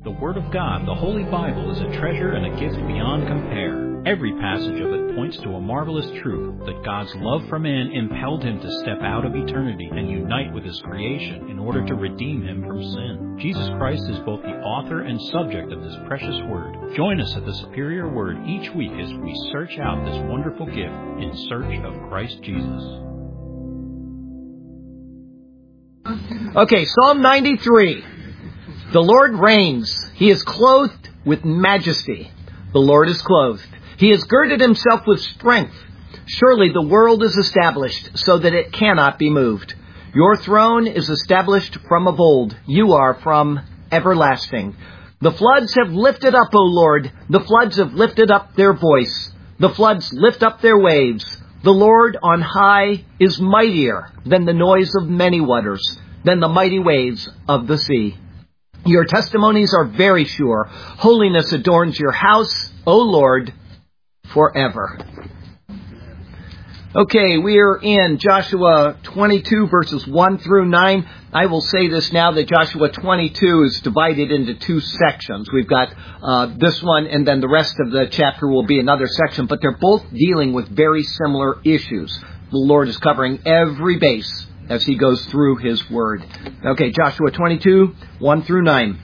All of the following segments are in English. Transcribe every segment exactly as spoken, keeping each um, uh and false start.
The Word of God, the Holy Bible, is a treasure and a gift beyond compare. Every passage of it points to a marvelous truth that God's love for man impelled him to step out of eternity and unite with his creation in order to redeem him from sin. Jesus Christ is both the author and subject of this precious Word. Join us at the Superior Word each week as we search out this wonderful gift in search of Christ Jesus. Okay, Psalm ninety-three. The Lord reigns. He is clothed with majesty. The Lord is clothed. He has girded himself with strength. Surely the world is established so that it cannot be moved. Your throne is established from of old. You are from everlasting. The floods have lifted up, O Lord. The floods have lifted up their voice. The floods lift up their waves. The Lord on high is mightier than the noise of many waters, than the mighty waves of the sea. Your testimonies are very sure. Holiness adorns your house, O Lord, forever. Okay, we are in Joshua twenty-two, verses one through nine. I will say this now that Joshua twenty-two is divided into two sections. We've got uh, this one, and then the rest of the chapter will be another section, but they're both dealing with very similar issues. The Lord is covering every base as he goes through his word. Okay, Joshua twenty-two, one through nine.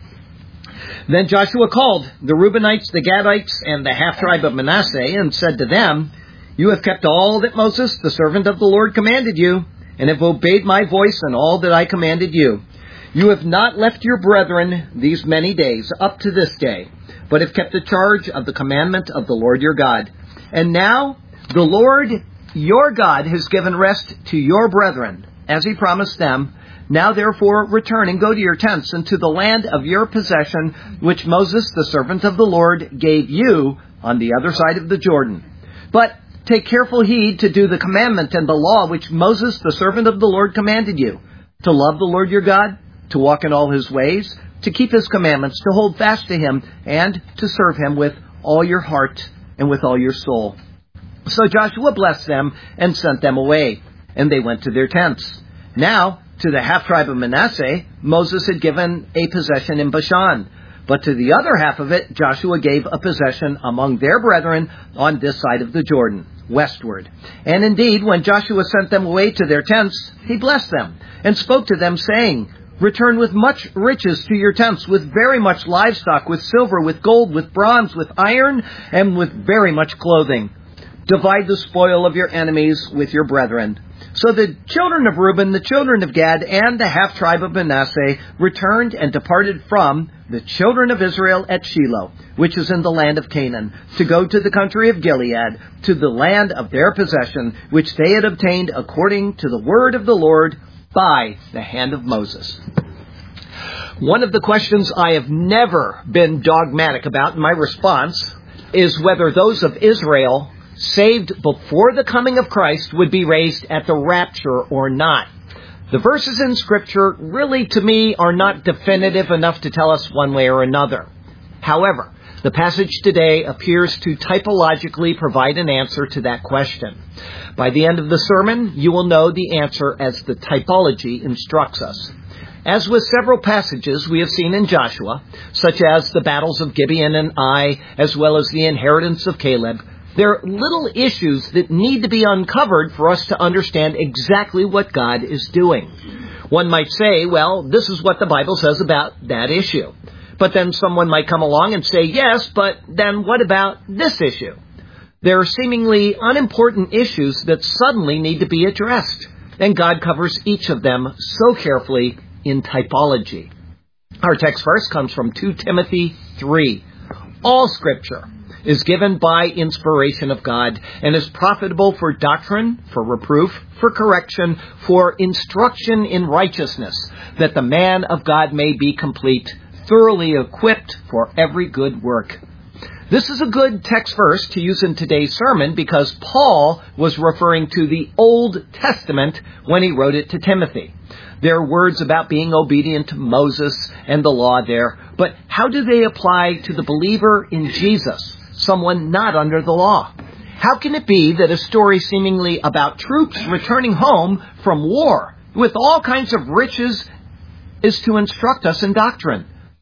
Then Joshua called the Reubenites, the Gadites, and the half-tribe of Manasseh, and said to them, You have kept all that Moses, the servant of the Lord, commanded you, and have obeyed my voice in all that I commanded you. You have not left your brethren these many days, up to this day, but have kept the charge of the commandment of the Lord your God. And now the Lord your God has given rest to your brethren, as he promised them. Now therefore return and go to your tents and to the land of your possession, which Moses, the servant of the Lord, gave you on the other side of the Jordan. But take careful heed to do the commandment and the law which Moses, the servant of the Lord, commanded you, to love the Lord your God, to walk in all his ways, to keep his commandments, to hold fast to him, and to serve him with all your heart and with all your soul. So Joshua blessed them and sent them away, and they went to their tents. Now, to the half-tribe of Manasseh, Moses had given a possession in Bashan. But to the other half of it, Joshua gave a possession among their brethren on this side of the Jordan, westward. And indeed, when Joshua sent them away to their tents, he blessed them and spoke to them, saying, Return with much riches to your tents, with very much livestock, with silver, with gold, with bronze, with iron, and with very much clothing. Divide the spoil of your enemies with your brethren. So the children of Reuben, the children of Gad, and the half-tribe of Manasseh returned and departed from the children of Israel at Shiloh, which is in the land of Canaan, to go to the country of Gilead, to the land of their possession, which they had obtained according to the word of the Lord by the hand of Moses. One of the questions I have never been dogmatic about in my response is whether those of Israel saved before the coming of Christ would be raised at the rapture or not. The verses in Scripture really, to me, are not definitive enough to tell us one way or another. However, the passage today appears to typologically provide an answer to that question. By the end of the sermon, you will know the answer as the typology instructs us. As with several passages we have seen in Joshua, such as the battles of Gibeon and Ai, as well as the inheritance of Caleb, there are little issues that need to be uncovered for us to understand exactly what God is doing. One might say, well, this is what the Bible says about that issue. But then someone might come along and say, yes, but then what about this issue? There are seemingly unimportant issues that suddenly need to be addressed, and God covers each of them so carefully in typology. Our text verse comes from Second Timothy three. All Scripture is given by inspiration of God and is profitable for doctrine, for reproof, for correction, for instruction in righteousness, that the man of God may be complete, thoroughly equipped for every good work. This is a good text verse to use in today's sermon because Paul was referring to the Old Testament when he wrote it to Timothy. There are words about being obedient to Moses and the law there, but how do they apply to the believer in Jesus, someone not under the law? How can it be that a story seemingly about troops returning home from war with all kinds of riches is to instruct us in doctrine?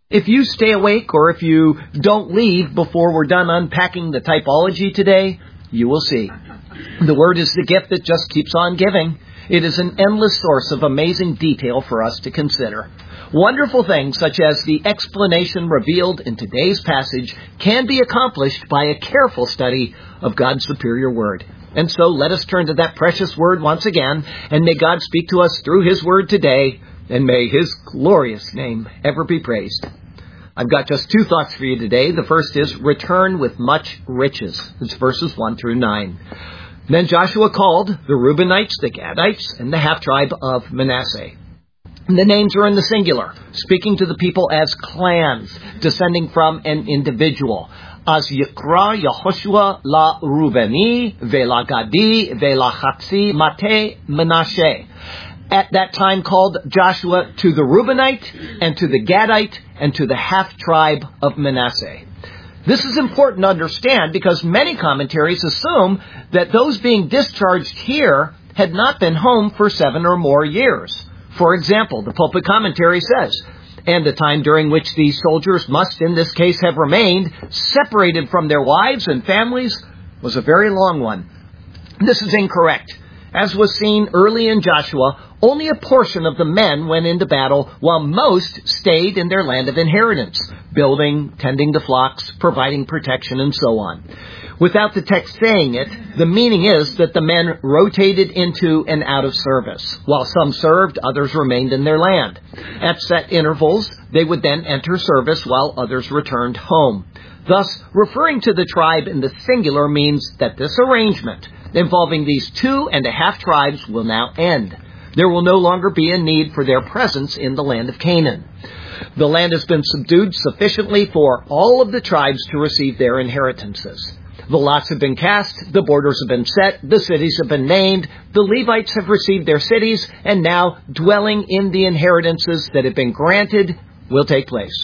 If you stay awake or if you don't leave before we're done unpacking the typology today, you will see. The Word is the gift that just keeps on giving. It is an endless source of amazing detail for us to consider. Wonderful things such as the explanation revealed in today's passage can be accomplished by a careful study of God's superior Word. And so let us turn to that precious Word once again, and may God speak to us through His Word today, and may His glorious name ever be praised. I've got just two thoughts for you today. The first is, return with much riches. It's verses one through nine. Then Joshua called the Reubenites, the Gadites, and the half-tribe of Manasseh. The names are in the singular, speaking to the people as clans, descending from an individual. As Yikra Yehoshua la Reubeni, Vela Gadi, Vela Chatzi, Mate, Menashe. At that time called Joshua to the Reubenite, and to the Gadite, and to the half-tribe of Manasseh. This is important to understand because many commentaries assume that those being discharged here had not been home for seven or more years. For example, the Pulpit Commentary says, and the time during which these soldiers must in this case have remained separated from their wives and families was a very long one. This is incorrect. As was seen early in Joshua, only a portion of the men went into battle, while most stayed in their land of inheritance, building, tending the flocks, providing protection, and so on. Without the text saying it, the meaning is that the men rotated into and out of service. While some served, others remained in their land. At set intervals, they would then enter service while others returned home. Thus, referring to the tribe in the singular means that this arrangement involving these two and a half tribes will now end. There will no longer be a need for their presence in the land of Canaan. The land has been subdued sufficiently for all of the tribes to receive their inheritances. The lots have been cast, the borders have been set, the cities have been named, the Levites have received their cities, and now dwelling in the inheritances that have been granted will take place.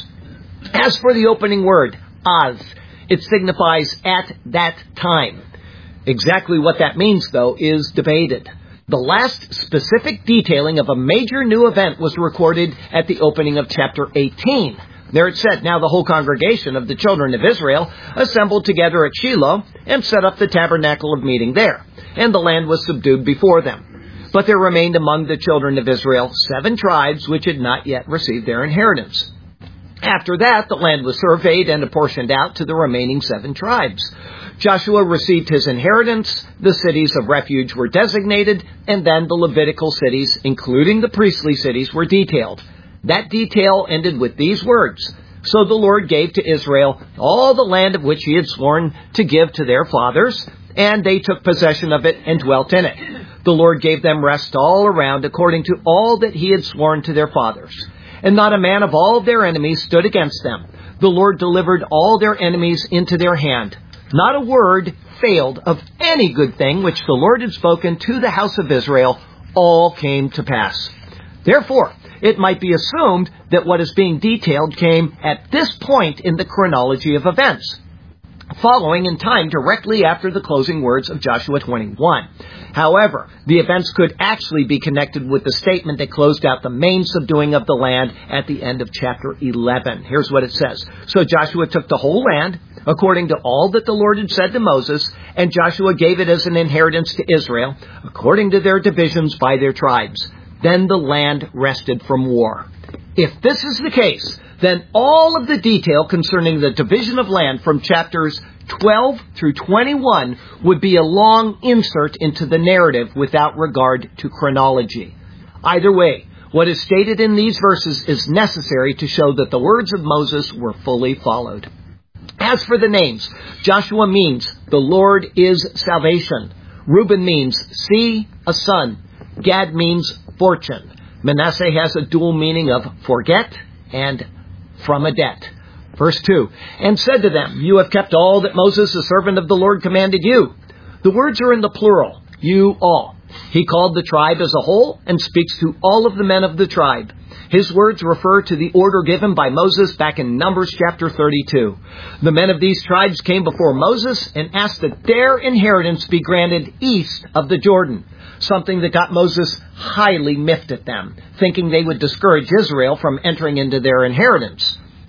As for the opening word, az, it signifies at that time. Exactly what that means, though, is debated. The last specific detailing of a major new event was recorded at the opening of chapter eighteen. There it said, now the whole congregation of the children of Israel assembled together at Shiloh and set up the tabernacle of meeting there, and the land was subdued before them. But there remained among the children of Israel seven tribes which had not yet received their inheritance. After that, the land was surveyed and apportioned out to the remaining seven tribes. Joshua received his inheritance, the cities of refuge were designated, and then the Levitical cities, including the priestly cities, were detailed. That detail ended with these words, so the Lord gave to Israel all the land of which he had sworn to give to their fathers, and they took possession of it and dwelt in it. The Lord gave them rest all around according to all that he had sworn to their fathers. And not a man of all their enemies stood against them. The Lord delivered all their enemies into their hand. Not a word failed of any good thing which the Lord had spoken to the house of Israel. All came to pass. Therefore, it might be assumed that what is being detailed came at this point in the chronology of events, following in time directly after the closing words of Joshua twenty-one. However, the events could actually be connected with the statement that closed out the main subduing of the land at the end of chapter eleven. Here's what it says. So Joshua took the whole land, according to all that the Lord had said to Moses, and Joshua gave it as an inheritance to Israel, according to their divisions by their tribes. Then the land rested from war. If this is the case, then all of the detail concerning the division of land from chapters twelve through twenty-one would be a long insert into the narrative without regard to chronology. Either way, what is stated in these verses is necessary to show that the words of Moses were fully followed. As for the names, Joshua means the Lord is salvation. Reuben means see, a son. Gad means fortune. Manasseh has a dual meaning of forget and from a debt. Verse two, and said to them, you have kept all that Moses, the servant of the Lord, commanded you. The words are in the plural, you all. He called the tribe as a whole and speaks to all of the men of the tribe. His words refer to the order given by Moses back in Numbers chapter thirty-two. The men of these tribes came before Moses and asked that their inheritance be granted east of the Jordan, something that got Moses highly miffed at them, thinking they would discourage Israel from entering into their inheritance.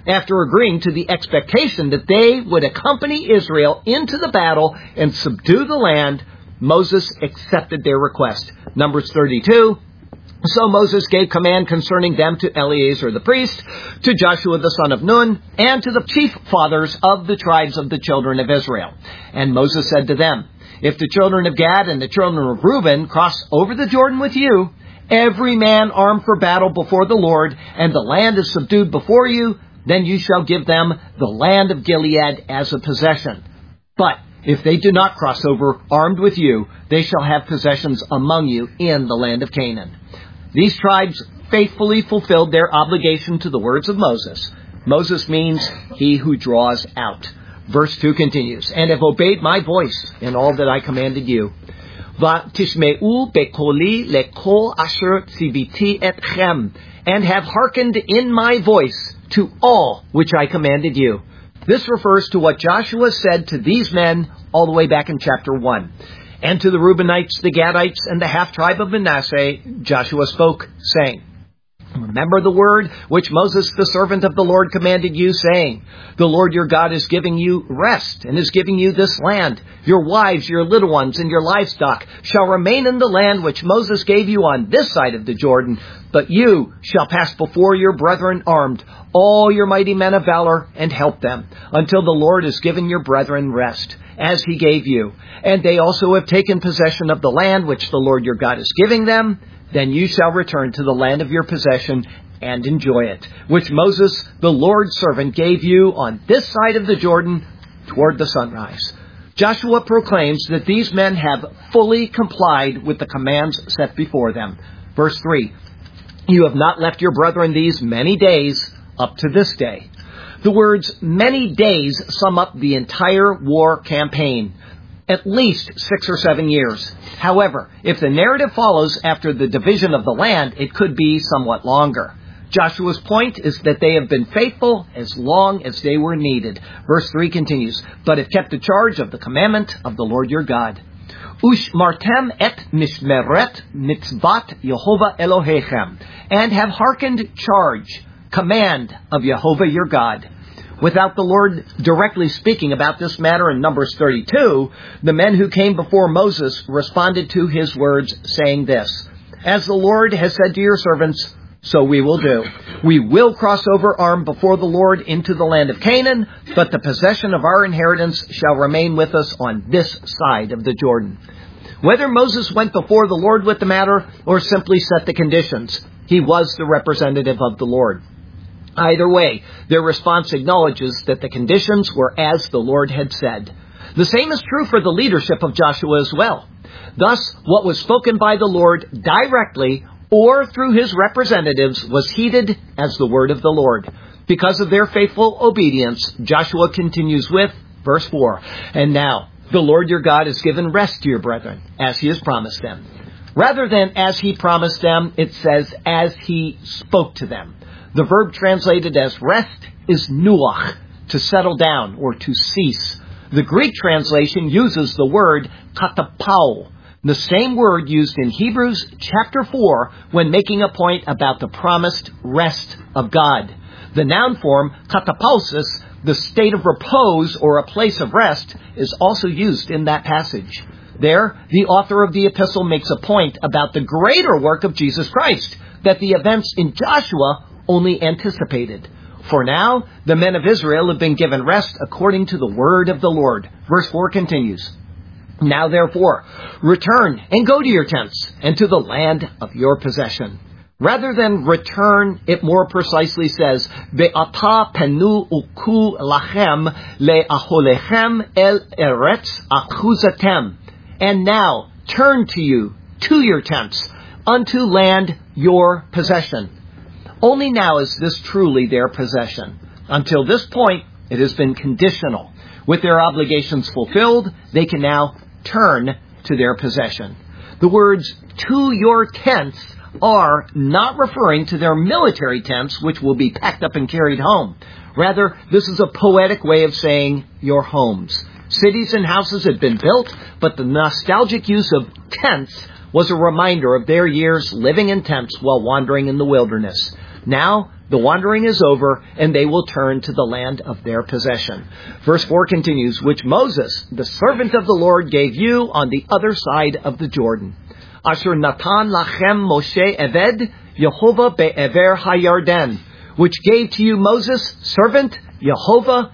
After agreeing to the expectation that they would accompany Israel into the battle and subdue the land, Moses accepted their request. Numbers thirty-two. So Moses gave command concerning them to Eleazar the priest, to Joshua the son of Nun, and to the chief fathers of the tribes of the children of Israel. And Moses said to them, if the children of Gad and the children of Reuben cross over the Jordan with you, every man armed for battle before the Lord, and the land is subdued before you, then you shall give them the land of Gilead as a possession. But if they do not cross over armed with you, they shall have possessions among you in the land of Canaan. These tribes faithfully fulfilled their obligation to the words of Moses. Moses means he who draws out. Verse two continues, and have obeyed my voice in all that I commanded you. V'tishme'u bekoli lekol asher tziviti etchem, and have hearkened in my voice to all which I commanded you. This refers to what Joshua said to these men all the way back in chapter one. And to the Reubenites, the Gadites, and the half-tribe of Manasseh, Joshua spoke, saying, remember the word which Moses, the servant of the Lord, commanded you, saying, the Lord your God is giving you rest, and is giving you this land. Your wives, your little ones, and your livestock shall remain in the land which Moses gave you on this side of the Jordan, but you shall pass before your brethren armed, all your mighty men of valor, and help them, until the Lord has given your brethren rest, as he gave you. And they also have taken possession of the land which the Lord your God is giving them. Then you shall return to the land of your possession and enjoy it, which Moses, the Lord's servant, gave you on this side of the Jordan toward the sunrise. Joshua proclaims that these men have fully complied with the commands set before them. Verse three, you have not left your brethren these many days up to this day. The words many days sum up the entire war campaign, at least six or seven years. However, if the narrative follows after the division of the land, it could be somewhat longer. Joshua's point is that they have been faithful as long as they were needed. Verse three continues, but have kept the charge of the commandment of the Lord your God. Ushmartem et mishmeret mitzvat Yehovah Elohechem, and have hearkened charge, command of Jehovah your God. Without the Lord directly speaking about this matter in Numbers thirty-two, the men who came before Moses responded to his words, saying this, as the Lord has said to your servants, so we will do. We will cross over armed before the Lord into the land of Canaan, but the possession of our inheritance shall remain with us on this side of the Jordan. Whether Moses went before the Lord with the matter or simply set the conditions, he was the representative of the Lord. Either way, their response acknowledges that the conditions were as the Lord had said. The same is true for the leadership of Joshua as well. Thus, what was spoken by the Lord directly or through his representatives was heeded as the word of the Lord. Because of their faithful obedience, Joshua continues with verse four, and now the Lord your God has given rest to your brethren, as he has promised them. Rather than as he promised them, it says as he spoke to them. The verb translated as rest is nuach, to settle down or to cease. The Greek translation uses the word katapau, the same word used in Hebrews chapter four when making a point about the promised rest of God. The noun form katapausis, the state of repose or a place of rest, is also used in that passage. There, the author of the epistle makes a point about the greater work of Jesus Christ that the events in Joshua only anticipated. For now, the men of Israel have been given rest according to the word of the Lord. Verse four continues, now therefore, return and go to your tents and to the land of your possession. Rather than return, it more precisely says, Ve'ata penu uku lachem le'aholechem el eretz achuzatem. And now, turn to you, to your tents, unto land your possession. Only now is this truly their possession. Until this point, it has been conditional. With their obligations fulfilled, they can now turn to their possession. The words, to your tents, are not referring to their military tents, which will be packed up and carried home. Rather, this is a poetic way of saying your homes. Cities and houses had been built, but the nostalgic use of tents was a reminder of their years living in tents while wandering in the wilderness. Now, The wandering is over, and they will turn to the land of their possession. Verse four continues, which Moses, the servant of the Lord, gave you on the other side of the Jordan. Asher natan lachem Moshe Eved, Yehovah be'ever hayarden, which gave to you Moses, servant, Yehovah,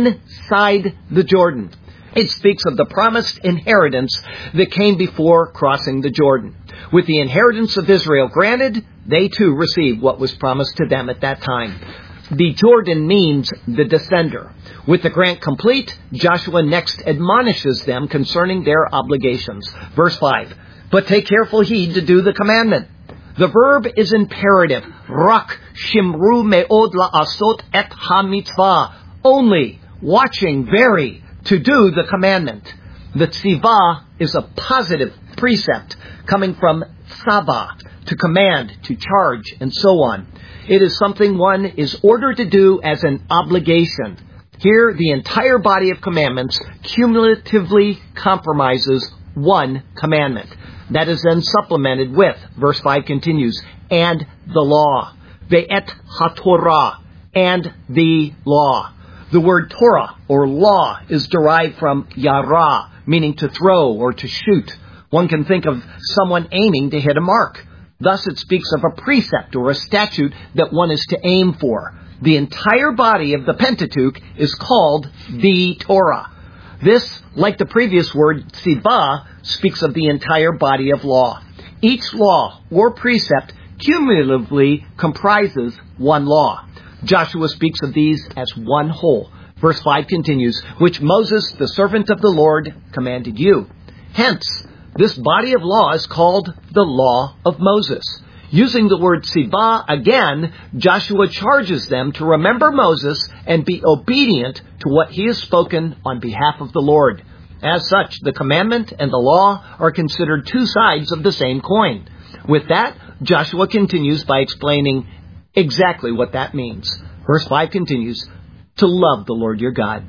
inside the Jordan. It speaks of the promised inheritance that came before crossing the Jordan. With the inheritance of Israel granted, they too received what was promised to them at that time. The Jordan means the descender. With the grant complete, Joshua next admonishes them concerning their obligations. Verse five, but take careful heed to do the commandment. The verb is imperative. Rak shimru me'od la'asot et ha-mitzvah. Only, watching, very, to do the commandment. The tzivah is a positive precept coming from tzava, to command, to charge, and so on. It is something one is ordered to do as an obligation. Here, the entire body of commandments cumulatively compromises one commandment. That is then supplemented with, verse five continues, and the law. Ve'et ha-Torah, and the law. The word Torah, or law, is derived from yara, meaning to throw or to shoot. One can think of someone aiming to hit a mark. Thus it speaks of a precept or a statute that one is to aim for. The entire body of the Pentateuch is called the Torah. This, like the previous word, tzivah, speaks of the entire body of law. Each law or precept cumulatively comprises one law. Joshua speaks of these as one whole. Verse five continues, which Moses, the servant of the Lord, commanded you. Hence, this body of law is called the law of Moses. Using the word tzivah again, Joshua charges them to remember Moses and be obedient to what he has spoken on behalf of the Lord. As such, the commandment and the law are considered two sides of the same coin. With that, Joshua continues by explaining exactly what that means. Verse five continues, to love the Lord your God.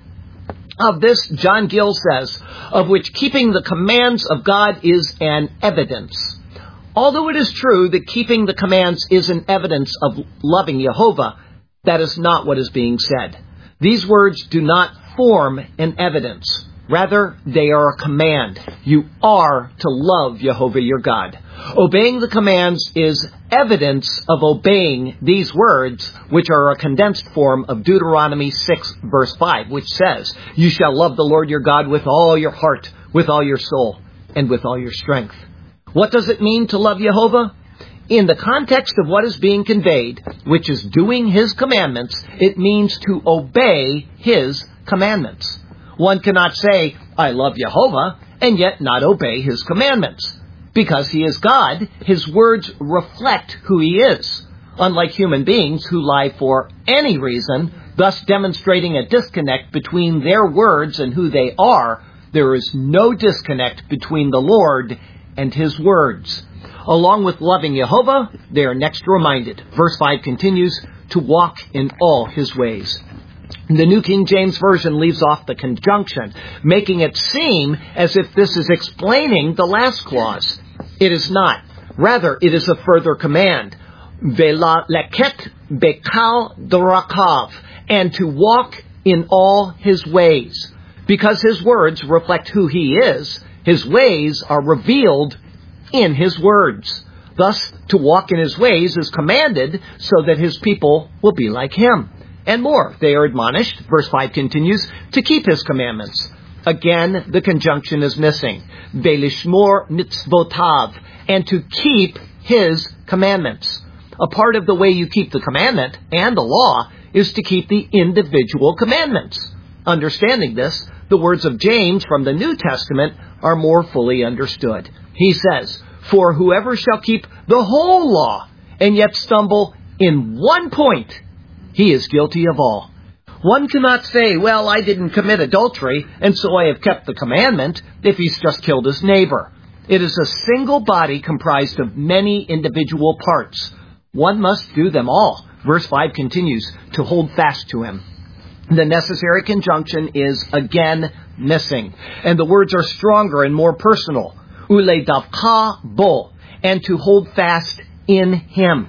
Of this, John Gill says, of which keeping the commands of God is an evidence. Although it is true that keeping the commands is an evidence of loving Jehovah, that is not what is being said. These words do not form an evidence. Rather, they are a command. You are to love Jehovah your God. Obeying the commands is evidence of obeying these words, which are a condensed form of Deuteronomy six, verse five, which says, you shall love the Lord your God with all your heart, with all your soul, and with all your strength. What does it mean to love Jehovah? In the context of what is being conveyed, which is doing His commandments, it means to obey His commandments. One cannot say, I love Jehovah, and yet not obey His commandments. Because He is God, His words reflect who He is. Unlike human beings who lie for any reason, thus demonstrating a disconnect between their words and who they are, there is no disconnect between the Lord and His words. Along with loving Jehovah, they are next reminded, verse five continues, to walk in all His ways. The New King James Version leaves off the conjunction, making it seem as if this is explaining the last clause. It is not. Rather, it is a further command. Vela leket bekal drakav, and to walk in all His ways. Because His words reflect who He is, His ways are revealed in His words. Thus, to walk in His ways is commanded so that His people will be like Him. And more, they are admonished, verse five continues, to keep His commandments. Again, the conjunction is missing. Velishmor mitzvotav, and to keep His commandments. A part of the way you keep the commandment and the law is to keep the individual commandments. Understanding this, the words of James from the New Testament are more fully understood. He says, for whoever shall keep the whole law and yet stumble in one point, he is guilty of all. One cannot say, well, I didn't commit adultery, and so I have kept the commandment, if he's just killed his neighbor. It is a single body comprised of many individual parts. One must do them all. Verse five continues, to hold fast to Him. The necessary conjunction is again missing, and the words are stronger and more personal. Ule davka bo, and to hold fast in Him.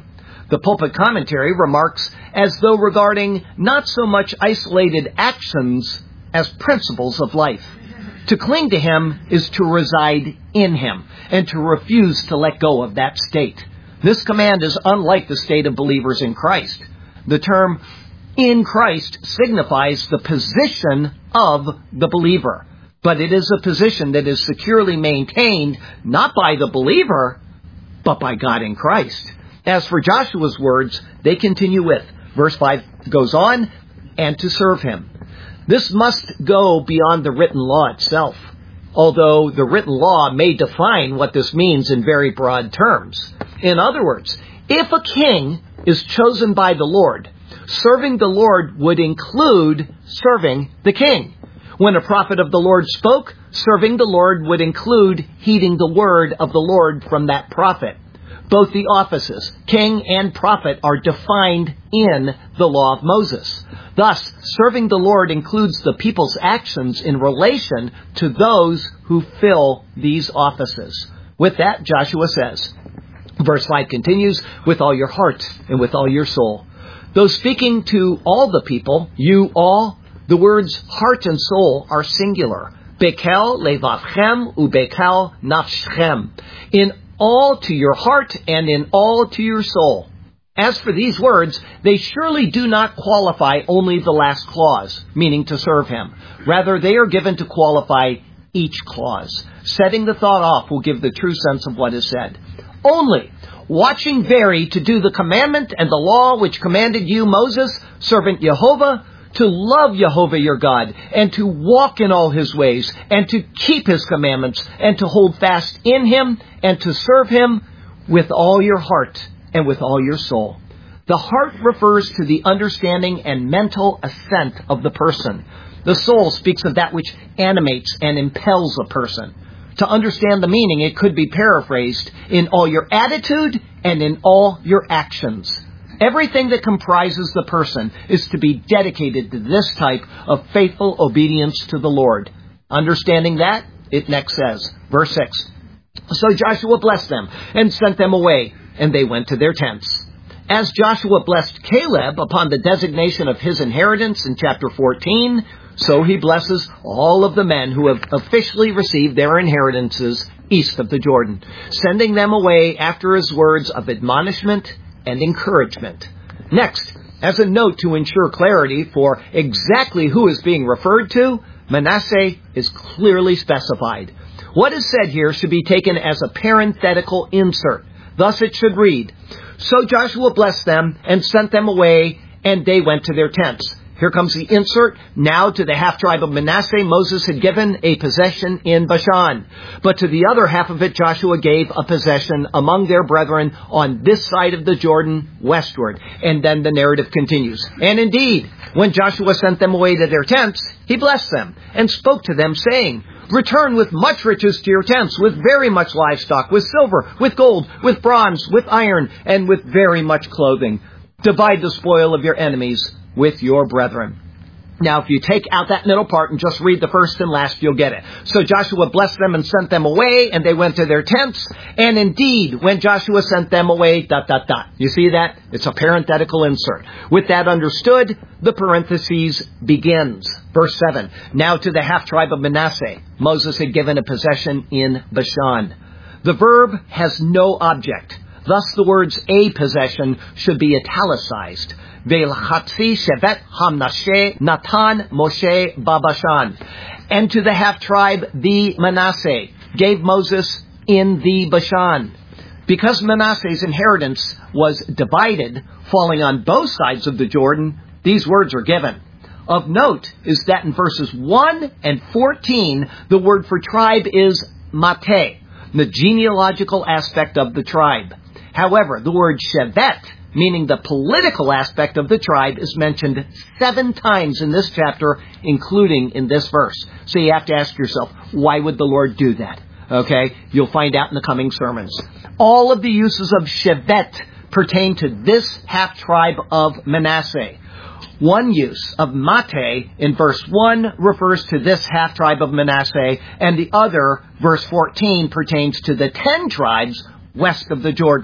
The Pulpit Commentary remarks as though regarding not so much isolated actions as principles of life. To cling to Him is to reside in Him and to refuse to let go of that state. This command is unlike the state of believers in Christ. The term in Christ signifies the position of the believer, but it is a position that is securely maintained not by the believer, but by God in Christ. As for Joshua's words, they continue with, verse five goes on, and to serve Him. This must go beyond the written law itself, although the written law may define what this means in very broad terms. In other words, if a king is chosen by the Lord, serving the Lord would include serving the king. When a prophet of the Lord spoke, serving the Lord would include heeding the word of the Lord from that prophet. Both the offices, king and prophet, are defined in the law of Moses. Thus, serving the Lord includes the people's actions in relation to those who fill these offices. With that, Joshua says, verse five continues, with all your heart and with all your soul. Though speaking to all the people, you all, the words heart and soul are singular. Bekel levavchem ubekel nafshchem. In all to your heart and in all to your soul. As for these words, they surely do not qualify only the last clause, meaning to serve Him. Rather, they are given to qualify each clause. Setting the thought off will give the true sense of what is said. Only watching very to do the commandment and the law which commanded you, Moses, servant Jehovah, to love Jehovah your God, and to walk in all His ways, and to keep His commandments, and to hold fast in Him, and to serve Him with all your heart and with all your soul. The heart refers to the understanding and mental assent of the person. The soul speaks of that which animates and impels a person. To understand the meaning, it could be paraphrased in all your attitude and in all your actions. Everything that comprises the person is to be dedicated to this type of faithful obedience to the Lord. Understanding that, it next says, verse six, so Joshua blessed them and sent them away, and they went to their tents. As Joshua blessed Caleb upon the designation of his inheritance in chapter fourteen, so he blesses all of the men who have officially received their inheritances east of the Jordan, sending them away after his words of admonishment and encouragement. Next, as a note to ensure clarity for exactly who is being referred to, Manasseh is clearly specified. What is said here should be taken as a parenthetical insert. Thus it should read, so Joshua blessed them and sent them away, and they went to their tents. Here comes the insert. Now to the half-tribe of Manasseh, Moses had given a possession in Bashan. But to the other half of it, Joshua gave a possession among their brethren on this side of the Jordan westward. And then the narrative continues. And indeed, when Joshua sent them away to their tents, he blessed them and spoke to them, saying, return with much riches to your tents, with very much livestock, with silver, with gold, with bronze, with iron, and with very much clothing. Divide the spoil of your enemies with your brethren. Now, if you take out that middle part and just read the first and last, you'll get it. So Joshua blessed them and sent them away, and they went to their tents. And indeed, when Joshua sent them away, dot, dot, dot. You see that? It's a parenthetical insert. With that understood, the parentheses begins. Verse seven. Now to the half-tribe of Manasseh, Moses had given a possession in Bashan. The verb has no object. Thus, the words a possession should be italicized. Ve'lchatzi shevet hamnashe natan Moshe babashan. And to the half-tribe, the Manasseh, gave Moses in the Bashan. Because Manasseh's inheritance was divided, falling on both sides of the Jordan, these words are given. Of note is that in verses one and fourteen, the word for tribe is mate, the genealogical aspect of the tribe. However, the word shevet, meaning the political aspect of the tribe, is mentioned seven times in this chapter, including in this verse. So you have to ask yourself, why would the Lord do that? Okay, you'll find out in the coming sermons. All of the uses of shevet pertain to this half-tribe of Manasseh. One use of mate in verse one refers to this half-tribe of Manasseh, and the other, verse fourteen, pertains to the ten tribes west of the Jordan.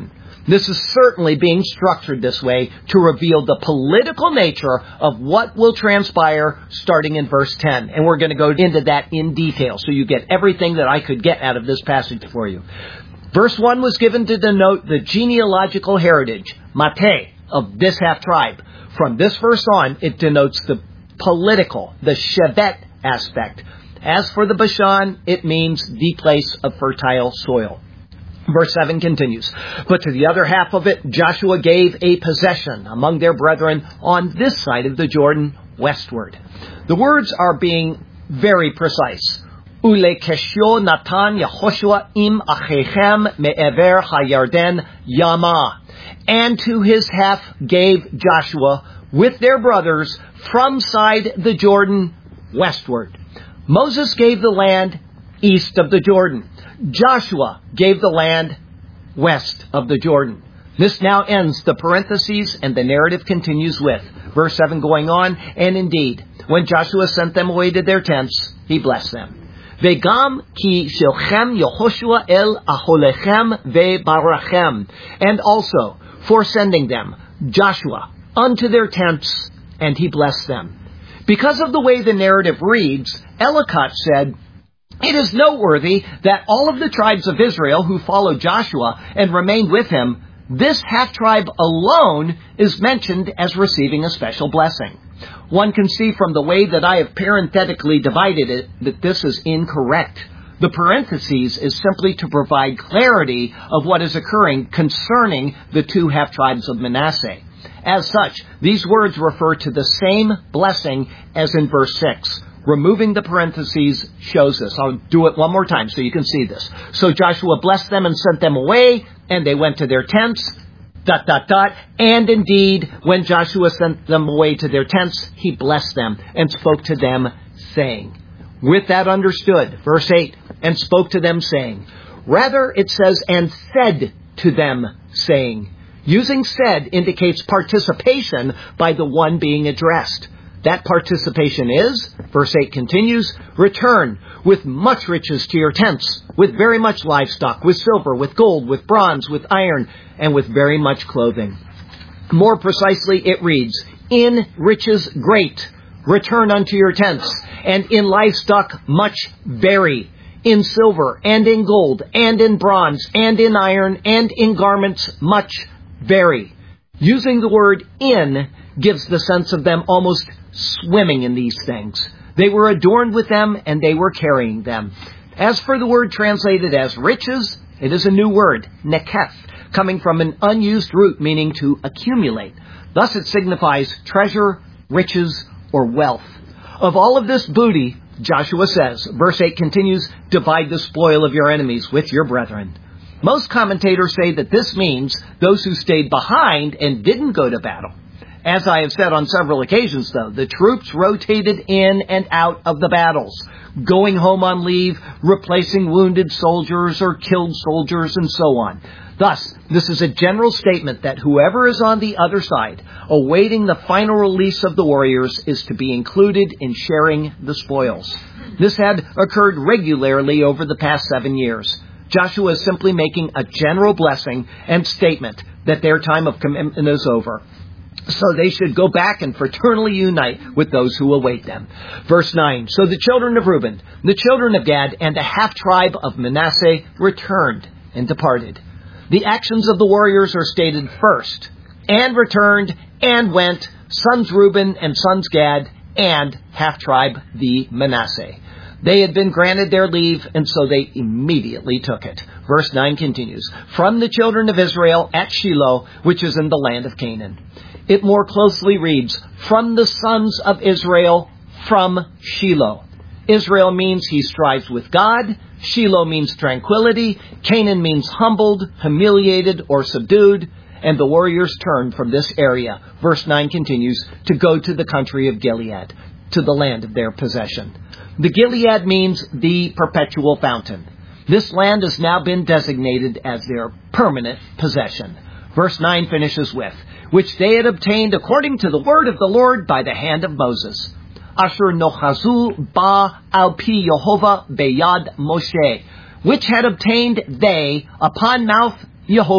This is certainly being structured this way to reveal the political nature of what will transpire starting in verse ten. And we're going to go into that in detail so you get everything that I could get out of this passage for you. Verse one was given to denote the genealogical heritage, mate, of this half-tribe. From this verse on, it denotes the political, the shevet aspect. As for the Bashan, it means the place of fertile soil. Verse seven continues, but to the other half of it, Joshua gave a possession among their brethren on this side of the Jordan, westward. The words are being very precise. Ulekeshyo natan Yehoshua im achechem me'ever hayarden yama. And to his half gave Joshua with their brothers from side the Jordan westward. Moses gave the land east of the Jordan. Joshua gave the land west of the Jordan. This now ends the parentheses, and the narrative continues with verse seven going on, and indeed, when Joshua sent them away to their tents, he blessed them. Vegam ki shilchem Yehoshua el aholechem vebarachem. And also, for sending them, Joshua, unto their tents, and he blessed them. Because of the way the narrative reads, Ellicott said, it is noteworthy that all of the tribes of Israel who followed Joshua and remained with him, this half-tribe alone is mentioned as receiving a special blessing. One can see from the way that I have parenthetically divided it that this is incorrect. The parentheses is simply to provide clarity of what is occurring concerning the two half-tribes of Manasseh. As such, these words refer to the same blessing as in verse six. Removing the parentheses shows this. I'll do it one more time so you can see this. So Joshua blessed them and sent them away, and they went to their tents, dot, dot, dot. And indeed, when Joshua sent them away to their tents, he blessed them and spoke to them, saying. With that understood, verse eight, and spoke to them, saying. Rather, it says, and said to them, saying. Using said indicates participation by the one being addressed. That participation is, verse eight continues, return with much riches to your tents, with very much livestock, with silver, with gold, with bronze, with iron, and with very much clothing. More precisely, it reads, in riches great, return unto your tents, and in livestock much very, in silver, and in gold, and in bronze, and in iron, and in garments much very. Using the word in gives the sense of them almost swimming in these things. They were adorned with them, and they were carrying them. As for the word translated as riches, it is a new word, nekef, coming from an unused root meaning to accumulate. Thus it signifies treasure, riches, or wealth. Of all of this booty, Joshua says, verse eight continues, divide the spoil of your enemies with your brethren. Most commentators say that this means those who stayed behind and didn't go to battle. As I have said on several occasions, though, the troops rotated in and out of the battles, going home on leave, replacing wounded soldiers or killed soldiers, and so on. Thus, this is a general statement that whoever is on the other side, awaiting the final release of the warriors, is to be included in sharing the spoils. This had occurred regularly over the past seven years. Joshua is simply making a general blessing and statement that their time of commitment is over. So they should go back and fraternally unite with those who await them. Verse nine, so the children of Reuben, the children of Gad, and the half-tribe of Manasseh returned and departed. The actions of the warriors are stated first, and returned, and went, sons Reuben and sons Gad, and half-tribe the Manasseh. They had been granted their leave, and so they immediately took it. Verse nine continues, from the children of Israel at Shiloh, which is in the land of Canaan. It more closely reads, from the sons of Israel from Shiloh. Israel means he strives with God. Shiloh means tranquility. Canaan means humbled, humiliated, or subdued. And the warriors turned from this area, verse nine continues, to go to the country of Gilead, to the land of their possession. The Gilead means the perpetual fountain. This land has now been designated as their permanent possession. Verse nine finishes with, which they had obtained according to the word of the Lord by the hand of Moses. Asher nochazu ba al pi Yehovah beyad Moshe, which had obtained they upon Mount Yehovah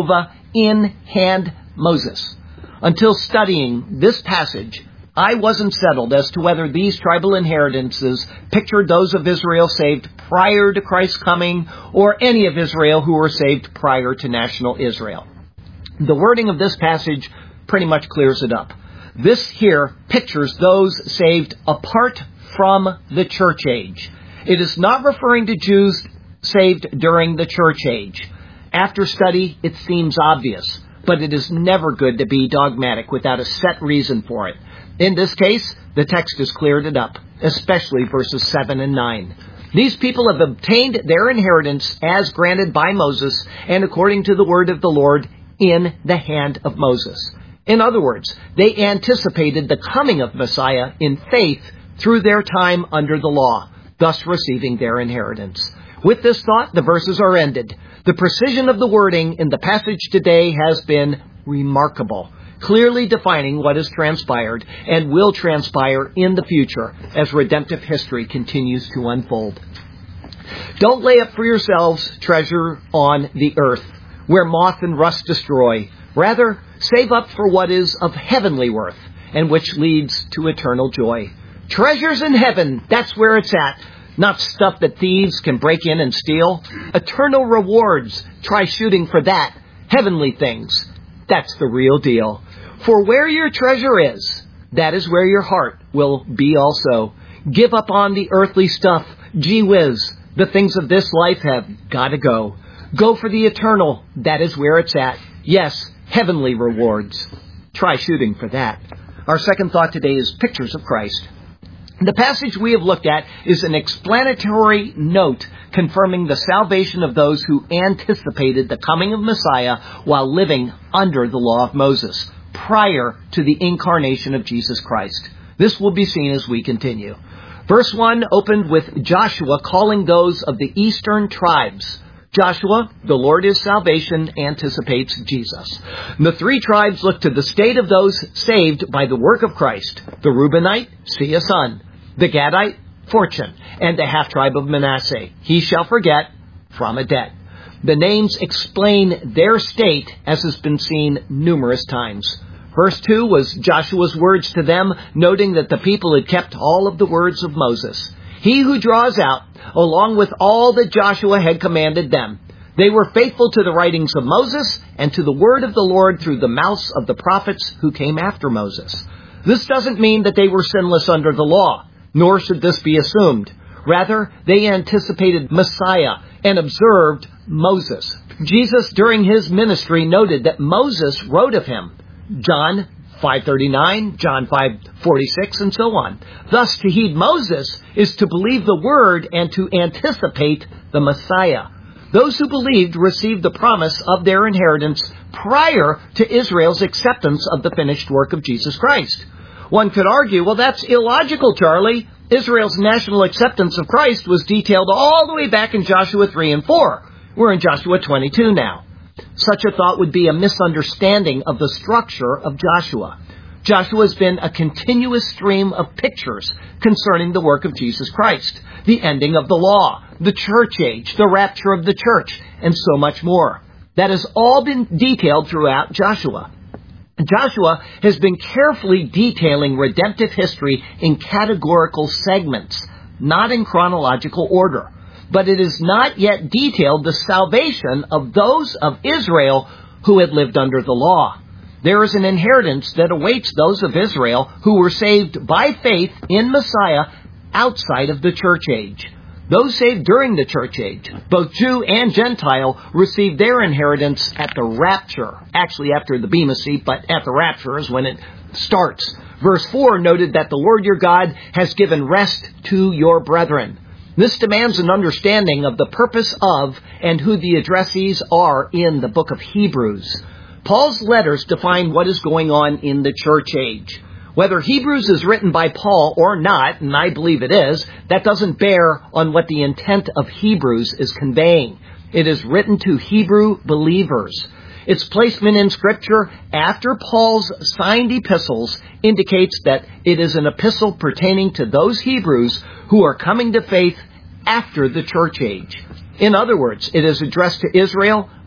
in hand Moses. Until studying this passage, I wasn't settled as to whether these tribal inheritances pictured those of Israel saved prior to Christ's coming or any of Israel who were saved prior to national Israel. The wording of this passage pretty much clears it up. This here pictures those saved apart from the church age. It is not referring to Jews saved during the church age. After study, it seems obvious, but it is never good to be dogmatic without a set reason for it. In this case, the text has cleared it up, especially verses seven and nine. These people have obtained their inheritance as granted by Moses and according to the word of the Lord in the hand of Moses. In other words, they anticipated the coming of Messiah in faith through their time under the law, thus receiving their inheritance. With this thought, the verses are ended. The precision of the wording in the passage today has been remarkable, clearly defining what has transpired and will transpire in the future as redemptive history continues to unfold. Don't lay up for yourselves treasure on the earth, where moth and rust destroy. Rather, save up for what is of heavenly worth, and which leads to eternal joy. Treasures in heaven, that's where it's at. Not stuff that thieves can break in and steal. Eternal rewards, try shooting for that. Heavenly things, that's the real deal. For where your treasure is, that is where your heart will be also. Give up on the earthly stuff. Gee whiz, the things of this life have got to go. Go for the eternal, that is where it's at. Yes, heavenly rewards. Try shooting for that. Our second thought today is pictures of Christ. The passage we have looked at is an explanatory note confirming the salvation of those who anticipated the coming of Messiah while living under the law of Moses, prior to the incarnation of Jesus Christ. This will be seen as we continue. Verse one opened with Joshua calling those of the eastern tribes. Joshua, the Lord is salvation, anticipates Jesus. The three tribes look to the state of those saved by the work of Christ. The Reubenite, see a son. The Gadite, fortune. And the half-tribe of Manasseh, he shall forget, from a debt. The names explain their state, as has been seen numerous times. Verse two was Joshua's words to them, noting that the people had kept all of the words of Moses. He who draws out, along with all that Joshua had commanded them. They were faithful to the writings of Moses and to the word of the Lord through the mouths of the prophets who came after Moses. This doesn't mean that they were sinless under the law, nor should this be assumed. Rather, they anticipated Messiah and observed Moses. Jesus, during his ministry, noted that Moses wrote of him. John five thirty-nine, John five forty-six, and so on. Thus, to heed Moses is to believe the word and to anticipate the Messiah. Those who believed received the promise of their inheritance prior to Israel's acceptance of the finished work of Jesus Christ. One could argue, well, that's illogical, Charlie. Israel's national acceptance of Christ was detailed all the way back in Joshua three and four. We're in Joshua twenty-two now. Such a thought would be a misunderstanding of the structure of Joshua. Joshua has been a continuous stream of pictures concerning the work of Jesus Christ, the ending of the law, the church age, the rapture of the church, and so much more. That has all been detailed throughout Joshua. Joshua has been carefully detailing redemptive history in categorical segments, not in chronological order. But it has not yet detailed the salvation of those of Israel who had lived under the law. There is an inheritance that awaits those of Israel who were saved by faith in Messiah outside of the church age. Those saved during the church age, both Jew and Gentile, received their inheritance at the rapture. Actually, after the Bema seat, but at the rapture is when it starts. Verse four noted that the Lord your God has given rest to your brethren. This demands an understanding of the purpose of and who the addressees are in the book of Hebrews. Paul's letters define what is going on in the church age. Whether Hebrews is written by Paul or not, and I believe it is, that doesn't bear on what the intent of Hebrews is conveying. It is written to Hebrew believers. Its placement in Scripture after Paul's signed epistles indicates that it is an epistle pertaining to those Hebrews who are coming to faith after the church age. In other words, it is addressed to Israel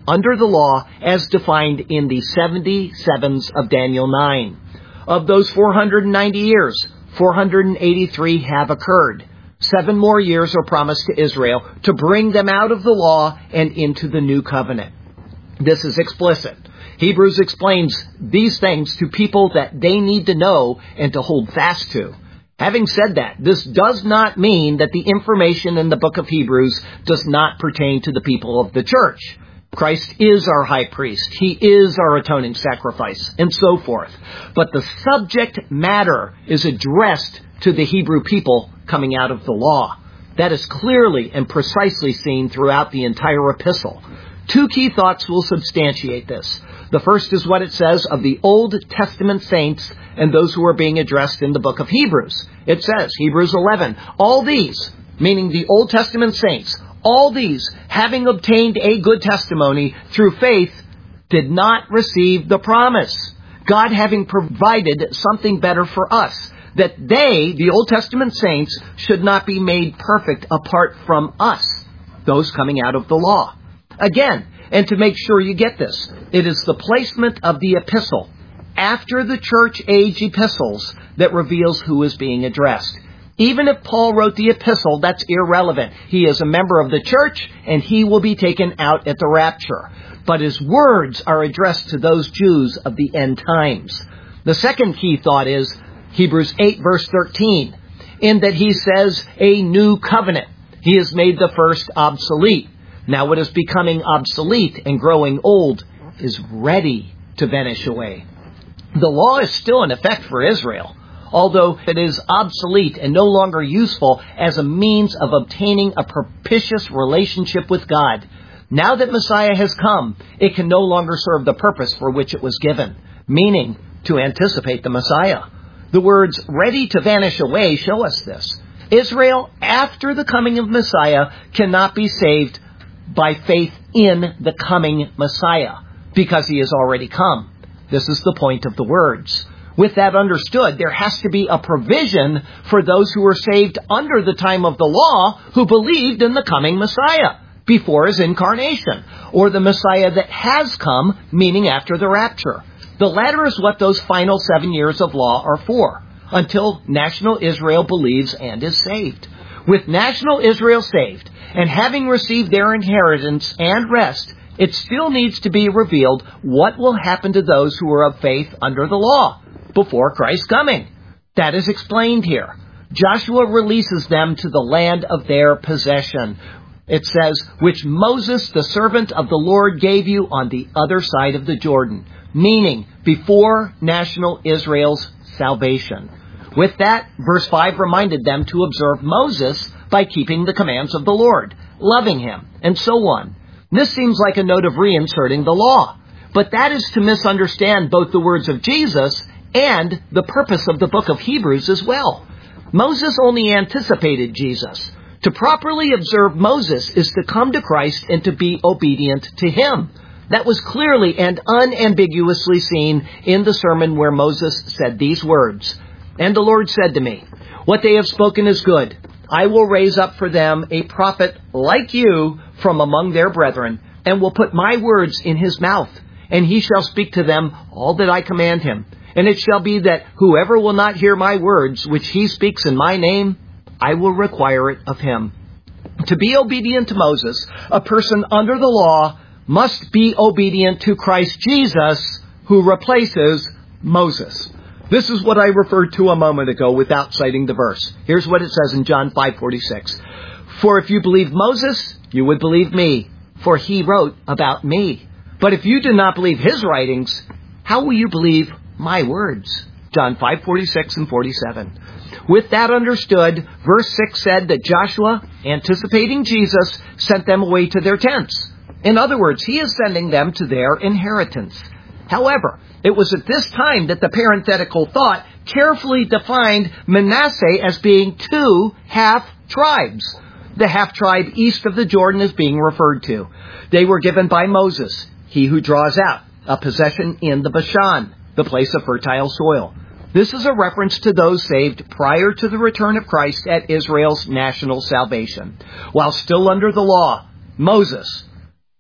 under the law as defined in the seventy sevens of Daniel nine. Of those four hundred ninety years, four hundred eighty-three have occurred. Seven more years are promised to Israel to bring them out of the law and into the new covenant. This is explicit. Hebrews explains these things to people that they need to know and to hold fast to. Having said that, this does not mean that the information in the book of Hebrews does not pertain to the people of the church. Christ is our high priest. He is our atoning sacrifice, and so forth. But the subject matter is addressed to the Hebrew people coming out of the law. That is clearly and precisely seen throughout the entire epistle. Two key thoughts will substantiate this. The first is what it says of the Old Testament saints and those who are being addressed in the book of Hebrews. It says, Hebrews eleven, all these, meaning the Old Testament saints, all these, having obtained a good testimony through faith, did not receive the promise. God having provided something better for us, that they, the Old Testament saints, should not be made perfect apart from us, those coming out of the law. Again, and to make sure you get this, it is the placement of the epistle after the church age epistles that reveals who is being addressed. Even if Paul wrote the epistle, that's irrelevant. He is a member of the church, and he will be taken out at the rapture. But his words are addressed to those Jews of the end times. The second key thought is Hebrews eight, verse thirteen, in that he says a new covenant. He has made the first obsolete. Now what is becoming obsolete and growing old is ready to vanish away. The law is still in effect for Israel, although it is obsolete and no longer useful as a means of obtaining a propitious relationship with God. Now that Messiah has come, it can no longer serve the purpose for which it was given, meaning to anticipate the Messiah. The words ready to vanish away show us this. Israel, after the coming of Messiah, cannot be saved by faith in the coming Messiah, because he has already come. This is the point of the words. With that understood, there has to be a provision for those who were saved under the time of the law who believed in the coming Messiah before his incarnation, or the Messiah that has come, meaning after the rapture. The latter is what those final seven years of law are for, until national Israel believes and is saved. With national Israel saved, and having received their inheritance and rest, it still needs to be revealed what will happen to those who are of faith under the law before Christ's coming. That is explained here. Joshua releases them to the land of their possession. It says, which Moses, the servant of the Lord, gave you on the other side of the Jordan, meaning before national Israel's salvation. With that, verse five reminded them to observe Moses by keeping the commands of the Lord, loving him, and so on. This seems like a note of reinserting the law, but that is to misunderstand both the words of Jesus and the purpose of the book of Hebrews as well. Moses only anticipated Jesus. To properly observe Moses is to come to Christ and to be obedient to him. That was clearly and unambiguously seen in the sermon where Moses said these words, and the Lord said to me, what they have spoken is good. I will raise up for them a prophet like you from among their brethren, and will put my words in his mouth, and he shall speak to them all that I command him. And it shall be that whoever will not hear my words, which he speaks in my name, I will require it of him. To be obedient to Moses, a person under the law must be obedient to Christ Jesus, who replaces Moses. This is what I referred to a moment ago without citing the verse. Here's what it says in John five forty-six. For if you believe Moses, you would believe me, for he wrote about me. But if you do not believe his writings, how will you believe my words? John five forty-six and forty-seven. With that understood, verse six said that Joshua, anticipating Jesus, sent them away to their tents. In other words, he is sending them to their inheritance. However, it was at this time that the parenthetical thought carefully defined Manasseh as being two half-tribes. The half-tribe east of the Jordan is being referred to. They were given by Moses, he who draws out, a possession in the Bashan, the place of fertile soil. This is a reference to those saved prior to the return of Christ at Israel's national salvation. While still under the law, Moses,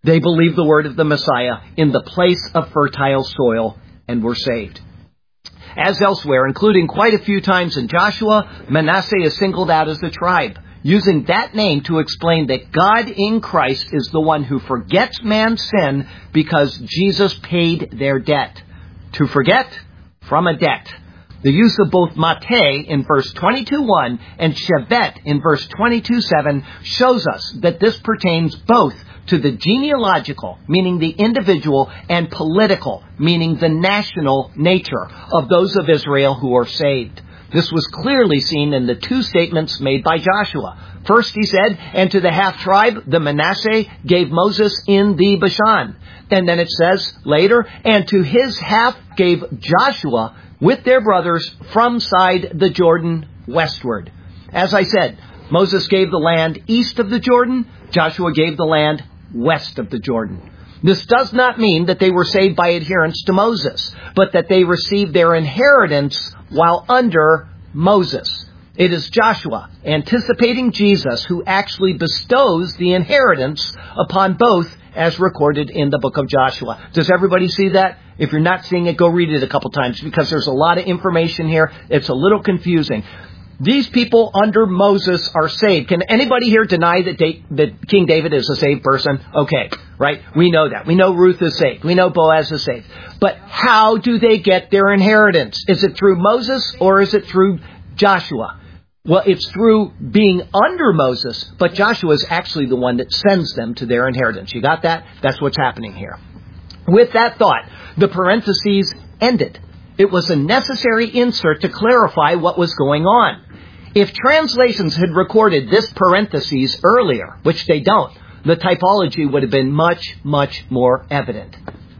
They believed the word of the Messiah in the place of fertile soil and were saved. As elsewhere, including quite a few times in Joshua, Manasseh is singled out as a tribe, using that name to explain that God in Christ is the one who forgets man's sin because Jesus paid their debt. To forget from a debt. The use of both Mate in verse twenty-two one and Shevet in verse twenty-two seven shows us that this pertains both to the genealogical, meaning the individual, and political, meaning the national nature of those of Israel who are saved. This was clearly seen in the two statements made by Joshua. First he said, and to the half-tribe, the Manasseh, gave Moses in the Bashan. And then it says later, and to his half gave Joshua with their brothers from side the Jordan westward. As I said, Moses gave the land east of the Jordan, Joshua gave the land west of the Jordan. This does not mean that they were saved by adherence to Moses, but that they received their inheritance while under Moses. It is Joshua, anticipating Jesus, who actually bestows the inheritance upon both, as recorded in the book of Joshua. Does everybody see that? If you're not seeing it, go read it a couple times, because there's a lot of information here. It's a little confusing. These people under Moses are saved. Can anybody here deny that, da- that King David is a saved person? Okay, right? We know that. We know Ruth is saved. We know Boaz is saved. But how do they get their inheritance? Is it through Moses or is it through Joshua? Well, it's through being under Moses, but Joshua is actually the one that sends them to their inheritance. You got that? That's what's happening here. With that thought, the parentheses ended. It was a necessary insert to clarify what was going on. If translations had recorded this parentheses earlier, which they don't, the typology would have been much, much more evident.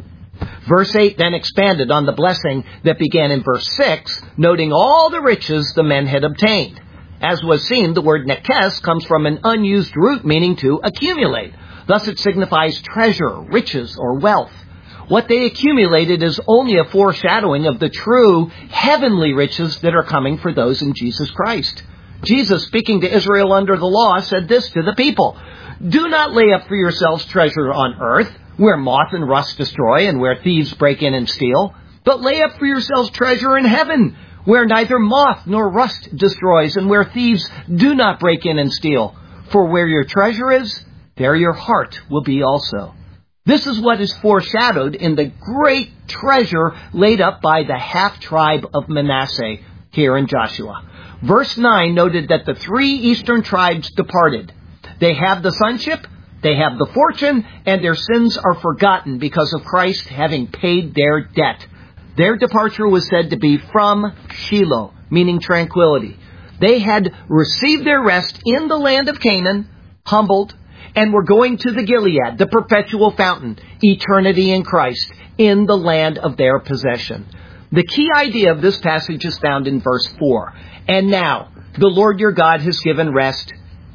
Verse eight then expanded on the blessing that began in verse six, noting all the riches the men had obtained. As was seen, the word nekes comes from an unused root meaning to accumulate. Thus it signifies treasure, riches, or wealth. What they accumulated is only a foreshadowing of the true heavenly riches that are coming for those in Jesus Christ. Jesus, speaking to Israel under the law, said this to the people: "Do not lay up for yourselves treasure on earth, where moth and rust destroy and where thieves break in and steal, but lay up for yourselves treasure in heaven, where neither moth nor rust destroys and where thieves do not break in and steal. For where your treasure is, there your heart will be also." This is what is foreshadowed in the great treasure laid up by the half-tribe of Manasseh here in Joshua. Verse nine noted that the three eastern tribes departed. They have the sonship, they have the fortune, and their sins are forgotten because of Christ having paid their debt. Their departure was said to be from Shiloh, meaning tranquility. They had received their rest in the land of Canaan, humbled, and were going to the Gilead, the perpetual fountain, eternity in Christ, in the land of their possession. The key idea of this passage is found in verse four. And now, the Lord your God has given rest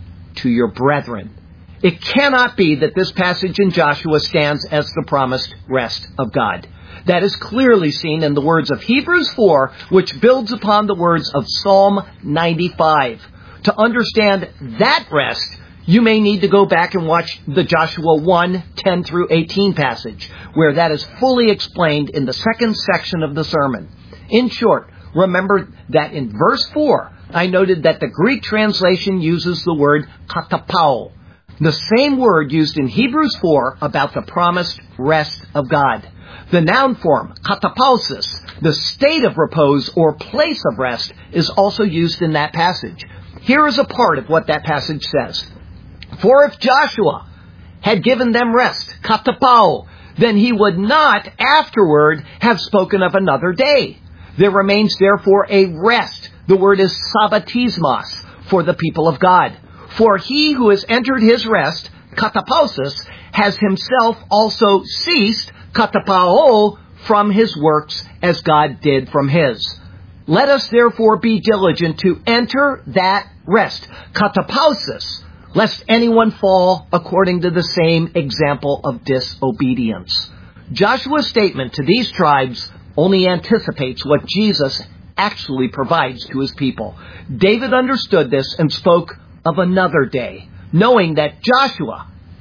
to your brethren. It cannot be that this passage in Joshua stands as the promised rest of God. That is clearly seen in the words of Hebrews four, which builds upon the words of Psalm ninety-five. To understand that rest, you may need to go back and watch the Joshua one, ten through eighteen passage, where that is fully explained in the second section of the sermon. In short, remember that in verse four, I noted that the Greek translation uses the word katapao, the same word used in Hebrews four about the promised rest of God. The noun form, katapausis, the state of repose or place of rest, is also used in that passage. Here is a part of what that passage says. For if Joshua had given them rest, katapao, then he would not afterward have spoken of another day. There remains therefore a rest. The word is sabbatismos for the people of God. For he who has entered his rest, katapausis, has himself also ceased, katapao, from his works as God did from his. Let us therefore be diligent to enter that rest, katapausis, lest anyone fall according to the same example of disobedience. Joshua's statement to these tribes only anticipates what Jesus actually provides to his people. David understood this and spoke of another day, knowing that Joshua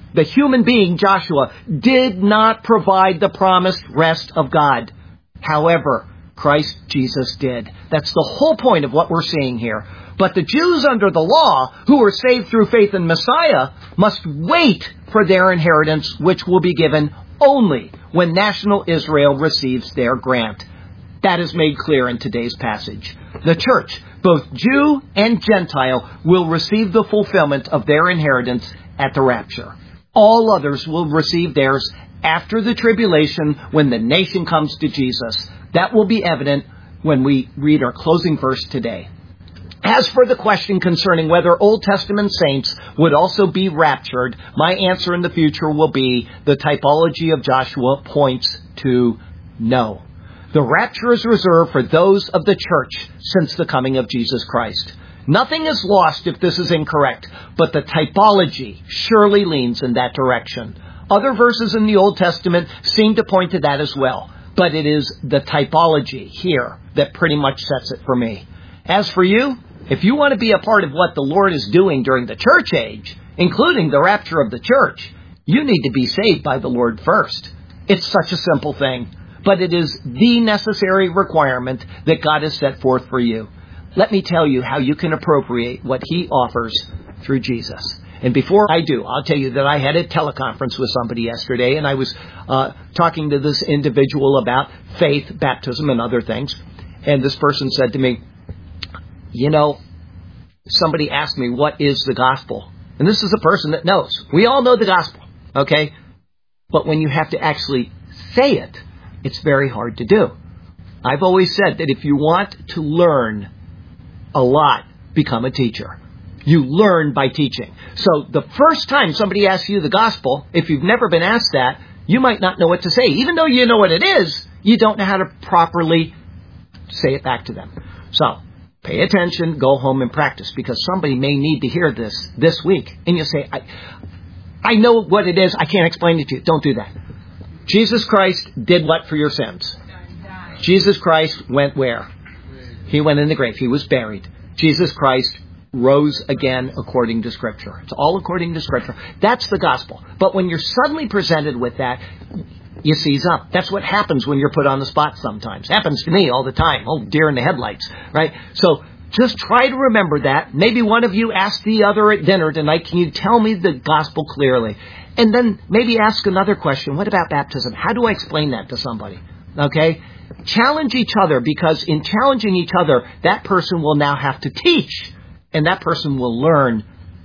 the human being Joshua, did not provide the promised rest of God. However, Christ Jesus did. That's the whole point of what we're seeing here. But the Jews under the law, who were saved through faith in Messiah, must wait for their inheritance, which will be given only when national Israel receives their grant. That is made clear in today's passage. The church, both Jew and Gentile, will receive the fulfillment of their inheritance at the rapture. All others will receive theirs after the tribulation, when the nation comes to Jesus. That will be evident when we read our closing verse today. As for the question concerning whether Old Testament saints would also be raptured, my answer in the future will be the typology of Joshua points to no. The rapture is reserved for those of the church since the coming of Jesus Christ. Nothing is lost if this is incorrect, but the typology surely leans in that direction. Other verses in the Old Testament seem to point to that as well, but it is the typology here that pretty much sets it for me. As for you, if you want to be a part of what the Lord is doing during the church age, including the rapture of the church, you need to be saved by the Lord first. It's such a simple thing, but it is the necessary requirement that God has set forth for you. Let me tell you how you can appropriate what He offers through Jesus. And before I do, I'll tell you that I had a teleconference with somebody yesterday, and I was uh, talking to this individual about faith, baptism, and other things. And this person said to me, you know, somebody asked me, what is the gospel? And this is a person that knows. We all know the gospel, okay? But when you have to actually say it, it's very hard to do. I've always said that if you want to learn a lot, become a teacher. You learn by teaching. So the first time somebody asks you the gospel, if you've never been asked that, you might not know what to say. Even though you know what it is, you don't know how to properly say it back to them. So pay attention, go home and practice, because somebody may need to hear this this week. And you say, I, I know what it is. I can't explain it to you. Don't do that. Jesus Christ did what for your sins? Jesus Christ went where? He went in the grave. He was buried. Jesus Christ rose again according to Scripture. It's all according to Scripture. That's the gospel. But when you're suddenly presented with that, you seize up. That's what happens when you're put on the spot sometimes. Happens to me all the time. Oh, deer in the headlights, right? So just try to remember that. Maybe one of you asked the other at dinner tonight, can you tell me the gospel clearly? And then maybe ask another question. What about baptism? How do I explain that to somebody? Okay? Challenge each other, because in challenging each other, that person will now have to teach. And that person will learn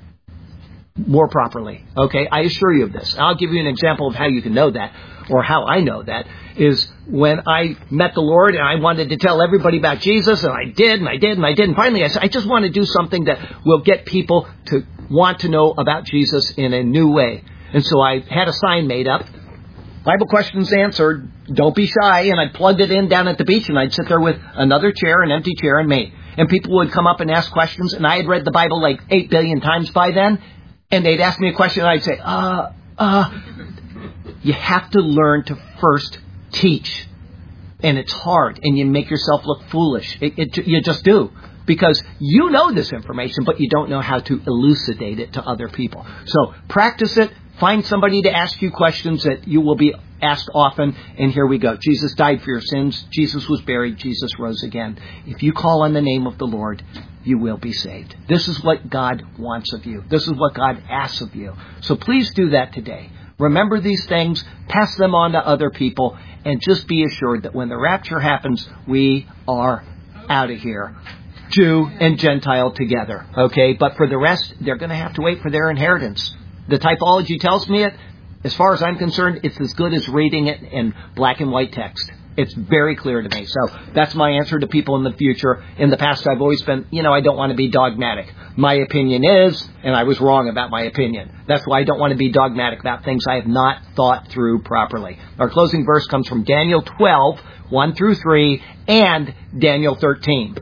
more properly. Okay? I assure you of this. I'll give you an example of how you can know that, or how I know that, is when I met the Lord and I wanted to tell everybody about Jesus, and I did, and I did, and I did. And finally I said, I just want to do something that will get people to want to know about Jesus in a new way. And so I had a sign made up. Bible questions answered. Don't be shy. And I plugged it in down at the beach, and I'd sit there with another chair, an empty chair, and me. And people would come up and ask questions, and I had read the Bible like eight billion times by then. And they'd ask me a question, and I'd say, uh, uh. You have to learn to first teach. And it's hard, and you make yourself look foolish. It, it, you just do. Because you know this information, but you don't know how to elucidate it to other people. So practice it. Find somebody to ask you questions that you will be asked often. And here we go. Jesus died for your sins. Jesus was buried. Jesus rose again. If you call on the name of the Lord, you will be saved. This is what God wants of you. This is what God asks of you. So please do that today. Remember these things. Pass them on to other people. And just be assured that when the rapture happens, we are out of here. Jew and Gentile together. Okay? But for the rest, they're going to have to wait for their inheritance. The typology tells me it. As far as I'm concerned, it's as good as reading it in black and white text. It's very clear to me. So that's my answer to people in the future. In the past, I've always been, you know, I don't want to be dogmatic. My opinion is, and I was wrong about my opinion. That's why I don't want to be dogmatic about things I have not thought through properly. Our closing verse comes from Daniel twelve, one through three, and Daniel thirteen.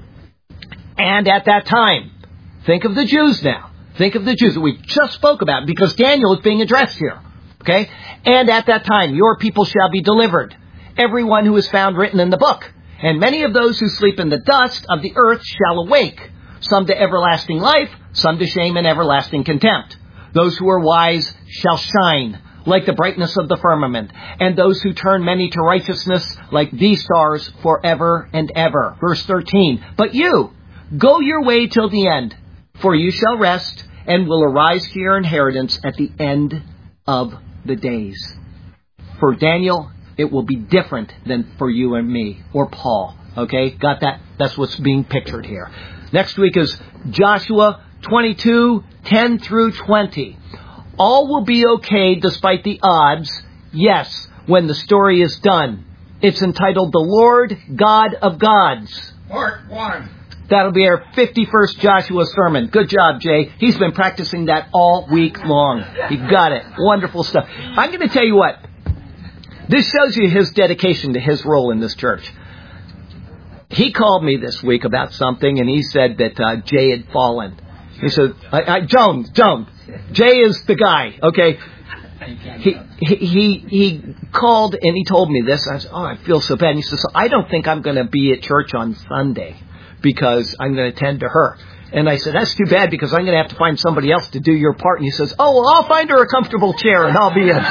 And at that time, think of the Jews now. Think of the Jews that we just spoke about, because Daniel is being addressed here. Okay? And at that time, your people shall be delivered, everyone who is found written in the book. And many of those who sleep in the dust of the earth shall awake, some to everlasting life, some to shame and everlasting contempt. Those who are wise shall shine like the brightness of the firmament, and those who turn many to righteousness like these stars forever and ever. Verse thirteen, but you, go your way till the end, for you shall rest and will arise to your inheritance at the end of the days. For Daniel, it will be different than for you and me or Paul. Okay, got that? That's what's being pictured here. Next week is Joshua twenty-two, ten through twenty. All will be okay despite the odds, yes, when the story is done. It's entitled The Lord God of Gods. Part one. That'll be our fifty-first Joshua sermon. Good job, Jay. He's been practicing that all week long. He got it. Wonderful stuff. I'm going to tell you what. This shows you his dedication to his role in this church. He called me this week about something, and he said that uh, Jay had fallen. He said, I, I, Jones, Jones, Jay is the guy, okay? He, he he he called and he told me this. I said, oh, I feel so bad. And he says, so I don't think I'm going to be at church on Sunday because I'm going to attend to her. And I said, that's too bad because I'm going to have to find somebody else to do your part. And he says, oh, well, I'll find her a comfortable chair and I'll be in.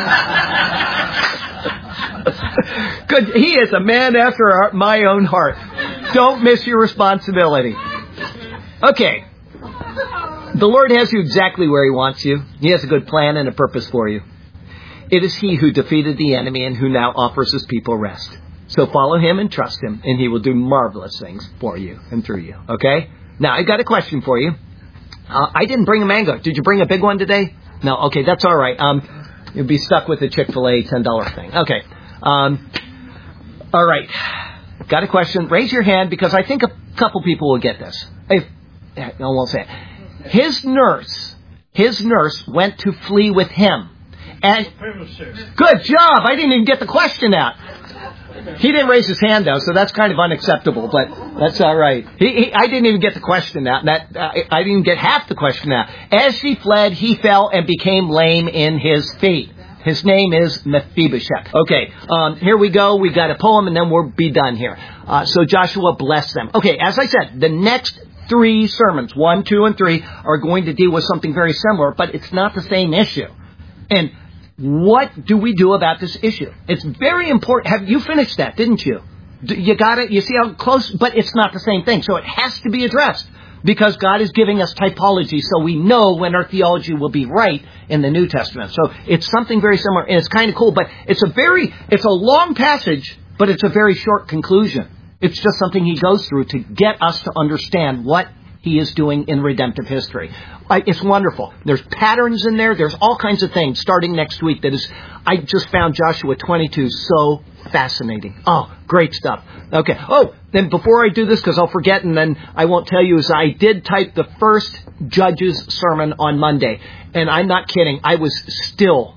Good. He is a man after our, my own heart. Don't miss your responsibility. Okay. The Lord has you exactly where He wants you. He has a good plan and a purpose for you. It is He who defeated the enemy and who now offers His people rest. So follow Him and trust Him, and He will do marvelous things for you and through you. Okay? Now, I got a question for you. Uh, I didn't bring a mango. Did you bring a big one today? No? Okay, that's all right. Um, you'll be stuck with the Chick-fil-A ten dollar thing. Okay. Um, all right. Got a question. Raise your hand because I think a couple people will get this. If, I won't say it. His nurse, his nurse went to flee with him. And good job. I didn't even get the question out. He didn't raise his hand though, so that's kind of unacceptable. But that's all right. He, he, I didn't even get the question out. That uh, I didn't even get half the question out. As she fled, he fell and became lame in his feet. His name is Mephibosheth. Okay, um, here we go. We got a poem, and then we'll be done here. Uh, so Joshua blessed them. Okay, as I said, the next three sermons, one, two, and three, are going to deal with something very similar, but it's not the same issue. And what do we do about this issue? It's very important. Have you finished that, didn't you? You got it? You see how close? But it's not the same thing. So it has to be addressed because God is giving us typology so we know when our theology will be right in the New Testament. So it's something very similar, and it's kind of cool, but it's a very, it's a long passage, but it's a very short conclusion. It's just something he goes through to get us to understand what he is doing in redemptive history. It's wonderful. There's patterns in there. There's all kinds of things starting next week that is, I just found Joshua twenty-two so fascinating. Oh, great stuff. Okay. Oh, then before I do this, because I'll forget and then I won't tell you, is I did type the first Judges sermon on Monday. And I'm not kidding. I was still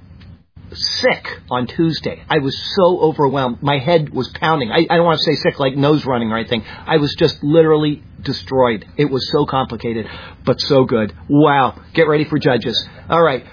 sick on Tuesday. I was so overwhelmed. My head was pounding. I, I don't want to say sick like nose running or anything. I was just literally destroyed. It was so complicated, but so good. Wow. Get ready for Judges. All right.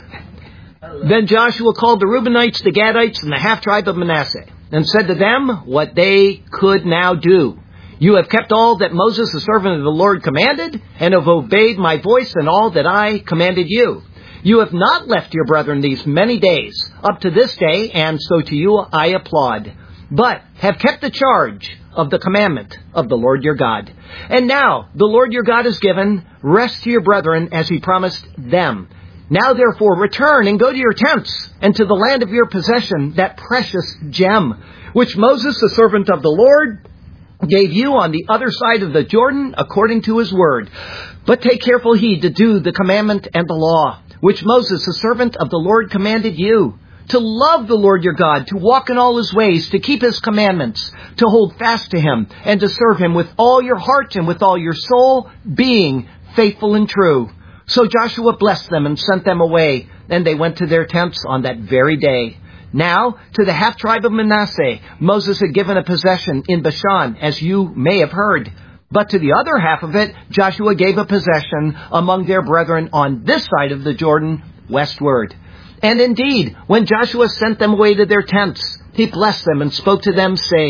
Then Joshua called the Reubenites, the Gadites, and the half-tribe of Manasseh, and said to them what they could now do. You have kept all that Moses, the servant of the Lord, commanded, and have obeyed my voice and all that I commanded you. You have not left your brethren these many days, up to this day, and so to you I applaud, but have kept the charge of the commandment of the Lord your God. And now the Lord your God has given rest to your brethren as he promised them. Now therefore return and go to your tents and to the land of your possession, that precious gem, which Moses, the servant of the Lord, gave you on the other side of the Jordan according to his word. But take careful heed to do the commandment and the law, which Moses, the servant of the Lord, commanded you, to love the Lord your God, to walk in all his ways, to keep his commandments, to hold fast to him, and to serve him with all your heart and with all your soul, being faithful and true. So Joshua blessed them and sent them away, and they went to their tents on that very day. Now, to the half-tribe of Manasseh, Moses had given a possession in Bashan, as you may have heard. But to the other half of it, Joshua gave a possession among their brethren on this side of the Jordan, westward. And indeed, when Joshua sent them away to their tents, he blessed them and spoke to them, saying,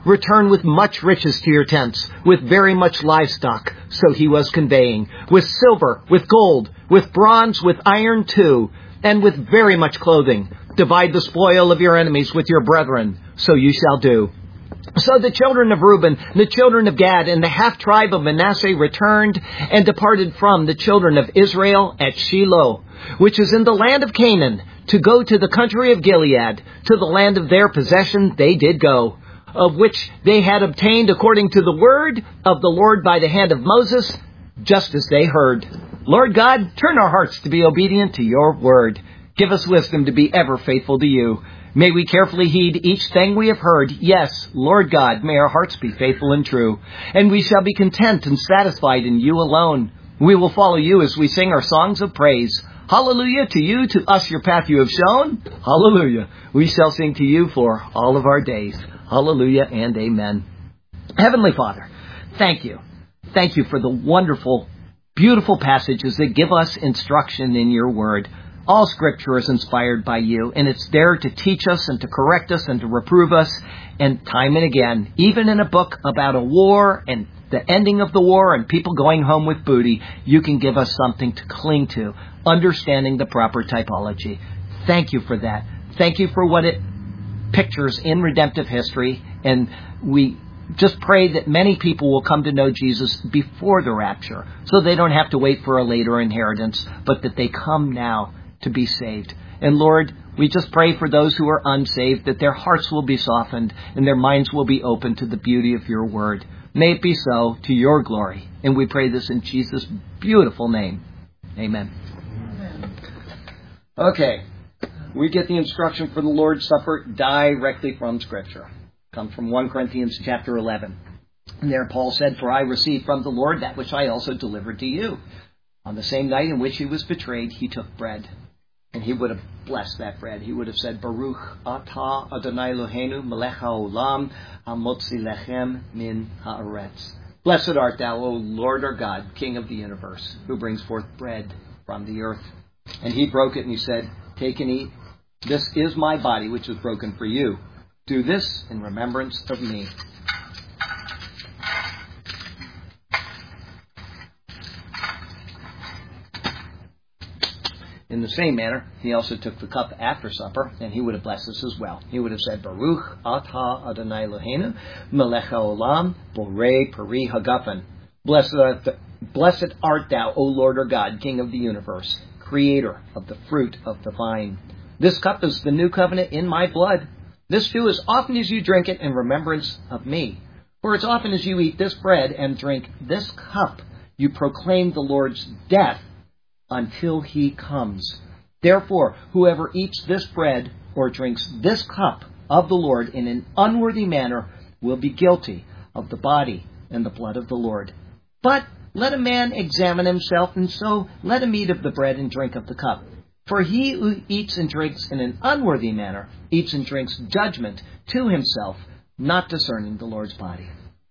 Return with much riches to your tents, with very much livestock. So he was conveying, with silver, with gold, with bronze, with iron too, and with very much clothing. Divide the spoil of your enemies with your brethren. So you shall do. So the children of Reuben, the children of Gad, and the half-tribe of Manasseh returned and departed from the children of Israel at Shiloh, which is in the land of Canaan, to go to the country of Gilead, to the land of their possession they did go, of which they had obtained according to the word of the Lord by the hand of Moses, just as they heard. Lord God, turn our hearts to be obedient to your word. Give us wisdom to be ever faithful to you. May we carefully heed each thing we have heard. Yes, Lord God, may our hearts be faithful and true. And we shall be content and satisfied in you alone. We will follow you as we sing our songs of praise. Hallelujah to you, to us your path you have shown. Hallelujah. We shall sing to you for all of our days. Hallelujah and amen. Heavenly Father, thank you. Thank you for the wonderful, beautiful passages that give us instruction in your word. All Scripture is inspired by you, and it's there to teach us and to correct us and to reprove us, and time and again, even in a book about a war and the ending of the war and people going home with booty, you can give us something to cling to, understanding the proper typology. Thank you for that. Thank you for what it pictures in redemptive history, and we just pray that many people will come to know Jesus before the rapture, so they don't have to wait for a later inheritance, but that they come now to be saved. And Lord, we just pray for those who are unsaved, that their hearts will be softened and their minds will be open to the beauty of your word. May it be so, to your glory. And we pray this in Jesus' beautiful name. Amen. Amen. Okay, we get the instruction for the Lord's Supper directly from Scripture. It comes from First Corinthians chapter eleven. And there Paul said, "For I received from the Lord that which I also delivered to you. On the same night in which he was betrayed, he took bread." And he would have blessed that bread. He would have said, "Baruch atah Adonai Eloheinu melech haolam hamotzi lechem min haaretz." Blessed art thou, O Lord our God, King of the universe, who brings forth bread from the earth. And he broke it and he said, "Take and eat. This is my body, which is broken for you. Do this in remembrance of me." In the same manner, he also took the cup after supper, and he would have blessed us as well. He would have said, "Baruch atah Adonai Eloheinu melech haolam borei peri hagafen." Blessed art, th- blessed art thou, O Lord our God, King of the universe, creator of the fruit of the vine. This cup is the new covenant in my blood. This do as often as you drink it in remembrance of me. For as often as you eat this bread and drink this cup, you proclaim the Lord's death until he comes. Therefore, whoever eats this bread or drinks this cup of the Lord in an unworthy manner will be guilty of the body and the blood of the Lord. But let a man examine himself, and so let him eat of the bread and drink of the cup. For he who eats and drinks in an unworthy manner eats and drinks judgment to himself, not discerning the Lord's body.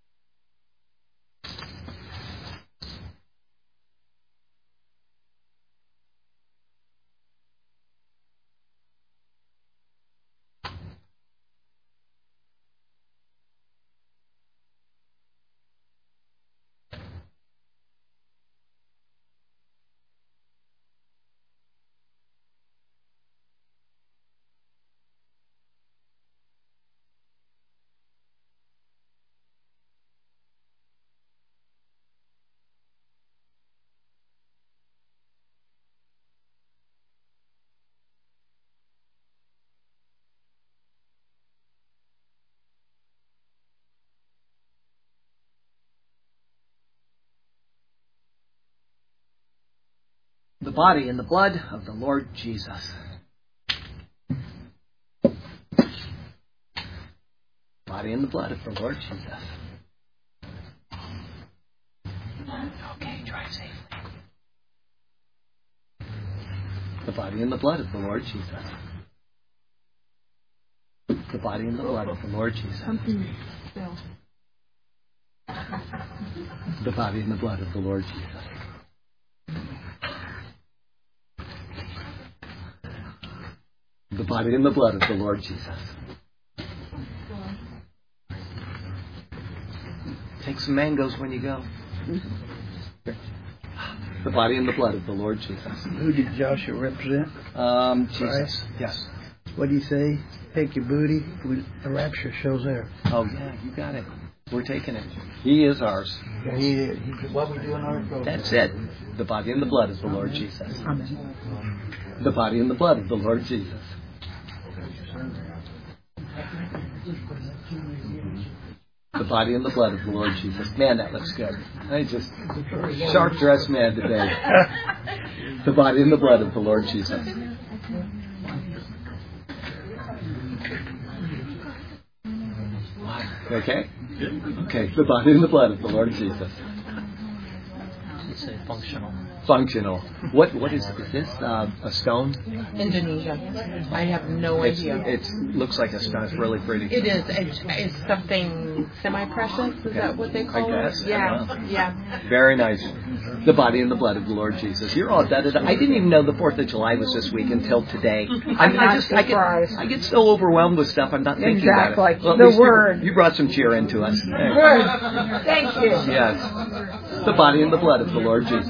The body and the blood of the Lord Jesus. Body and the blood of the Lord Jesus. Okay, drive safely. The body and the blood of the Lord Jesus. The body and the blood of the Lord Jesus. The body and the blood of the Lord Jesus. The body and the blood of the Lord Jesus. Take some mangoes when you go. The body and the blood of the Lord Jesus. Who did Joshua represent? Um, Jesus. Christ? Yes. What do you say? Take your booty. The rapture shows there. Oh, yeah, you got it. We're taking it. He is ours. Yeah, he, he, what we do in our program. That's it. The body and the blood of the Lord Jesus. Amen. The body and the blood of the Lord Jesus. The body and the blood of the Lord Jesus. Man, that looks good. I just sharp dressed man today. The body and the blood of the Lord Jesus. Okay? Okay, the body and the blood of the Lord Jesus. You say functional. Functional. What what is is this? Uh, a stone? Indonesia. I have no It's, idea. it looks like a stone. It's really pretty. It is. It's, it's something semi-precious. Is Okay. that what they call I guess. it? I Yeah. don't know. Yeah. Very nice. The body and the blood of the Lord Jesus. You're all da da da. I didn't even know the Fourth of July was this week until today. I mean, I just I get, surprised. I get so overwhelmed with stuff. I'm not thinking Exactly. about it. Well, at The least you- word. You, brought some cheer into us. Good. Thank you. Yes. The body and the blood of the Lord Jesus.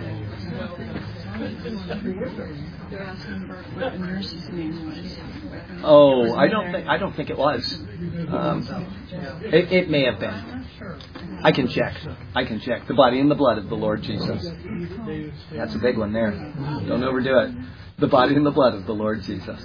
They're asking for what the nurse's name was. Oh, I don't think I don't think it was. Um, it, it may have been. I can check. I can check. The body and the blood of the Lord Jesus. That's a big one there. Don't overdo it. The body and the blood of the Lord Jesus.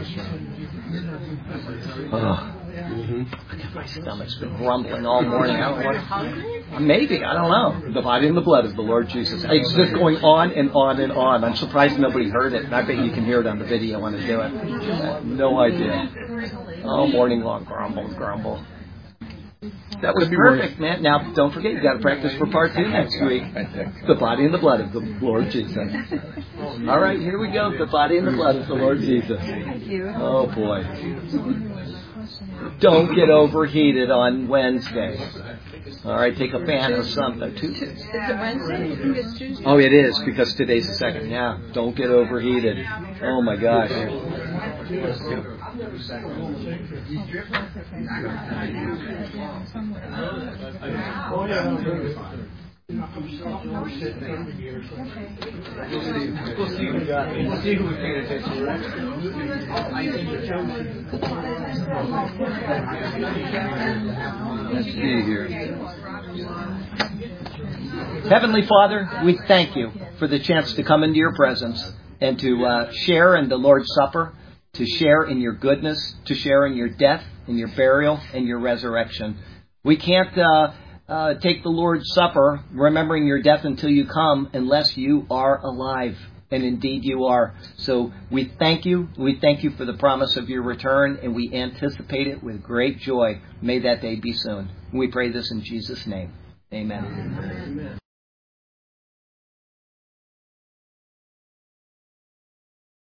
Oh. Mm-hmm. My stomach's been grumbling all morning. I don't know what, maybe, I don't know. The body and the blood of the Lord Jesus. It's just going on and on and on. I'm surprised nobody heard it. And I bet you can hear it on the video when I do it. I have no idea. All morning long, grumble, grumble. That was perfect, man. Now, don't forget, you got to practice for part two next week. The body and the blood of the Lord Jesus. All right, here we go. The body and the blood of the Lord Jesus. Oh, boy. Don't get overheated on Wednesday. All right, take a fan or something. Tuesday. Is it Wednesday? You think it's Tuesday? Oh, it is, because today's the second. Yeah, don't get overheated. Oh, my gosh. We'll see who got it. We'll see who was paying attention. Let's see here. Heavenly Father, we thank you for the chance to come into your presence and to uh, share in the Lord's Supper, to share in your goodness, to share in your death, in your burial, and your resurrection. We can't uh, uh, take the Lord's Supper, remembering your death until you come, unless you are alive. And indeed you are. So we thank you. We thank you for the promise of your return, and we anticipate it with great joy. May that day be soon. We pray this in Jesus' name. Amen. Amen.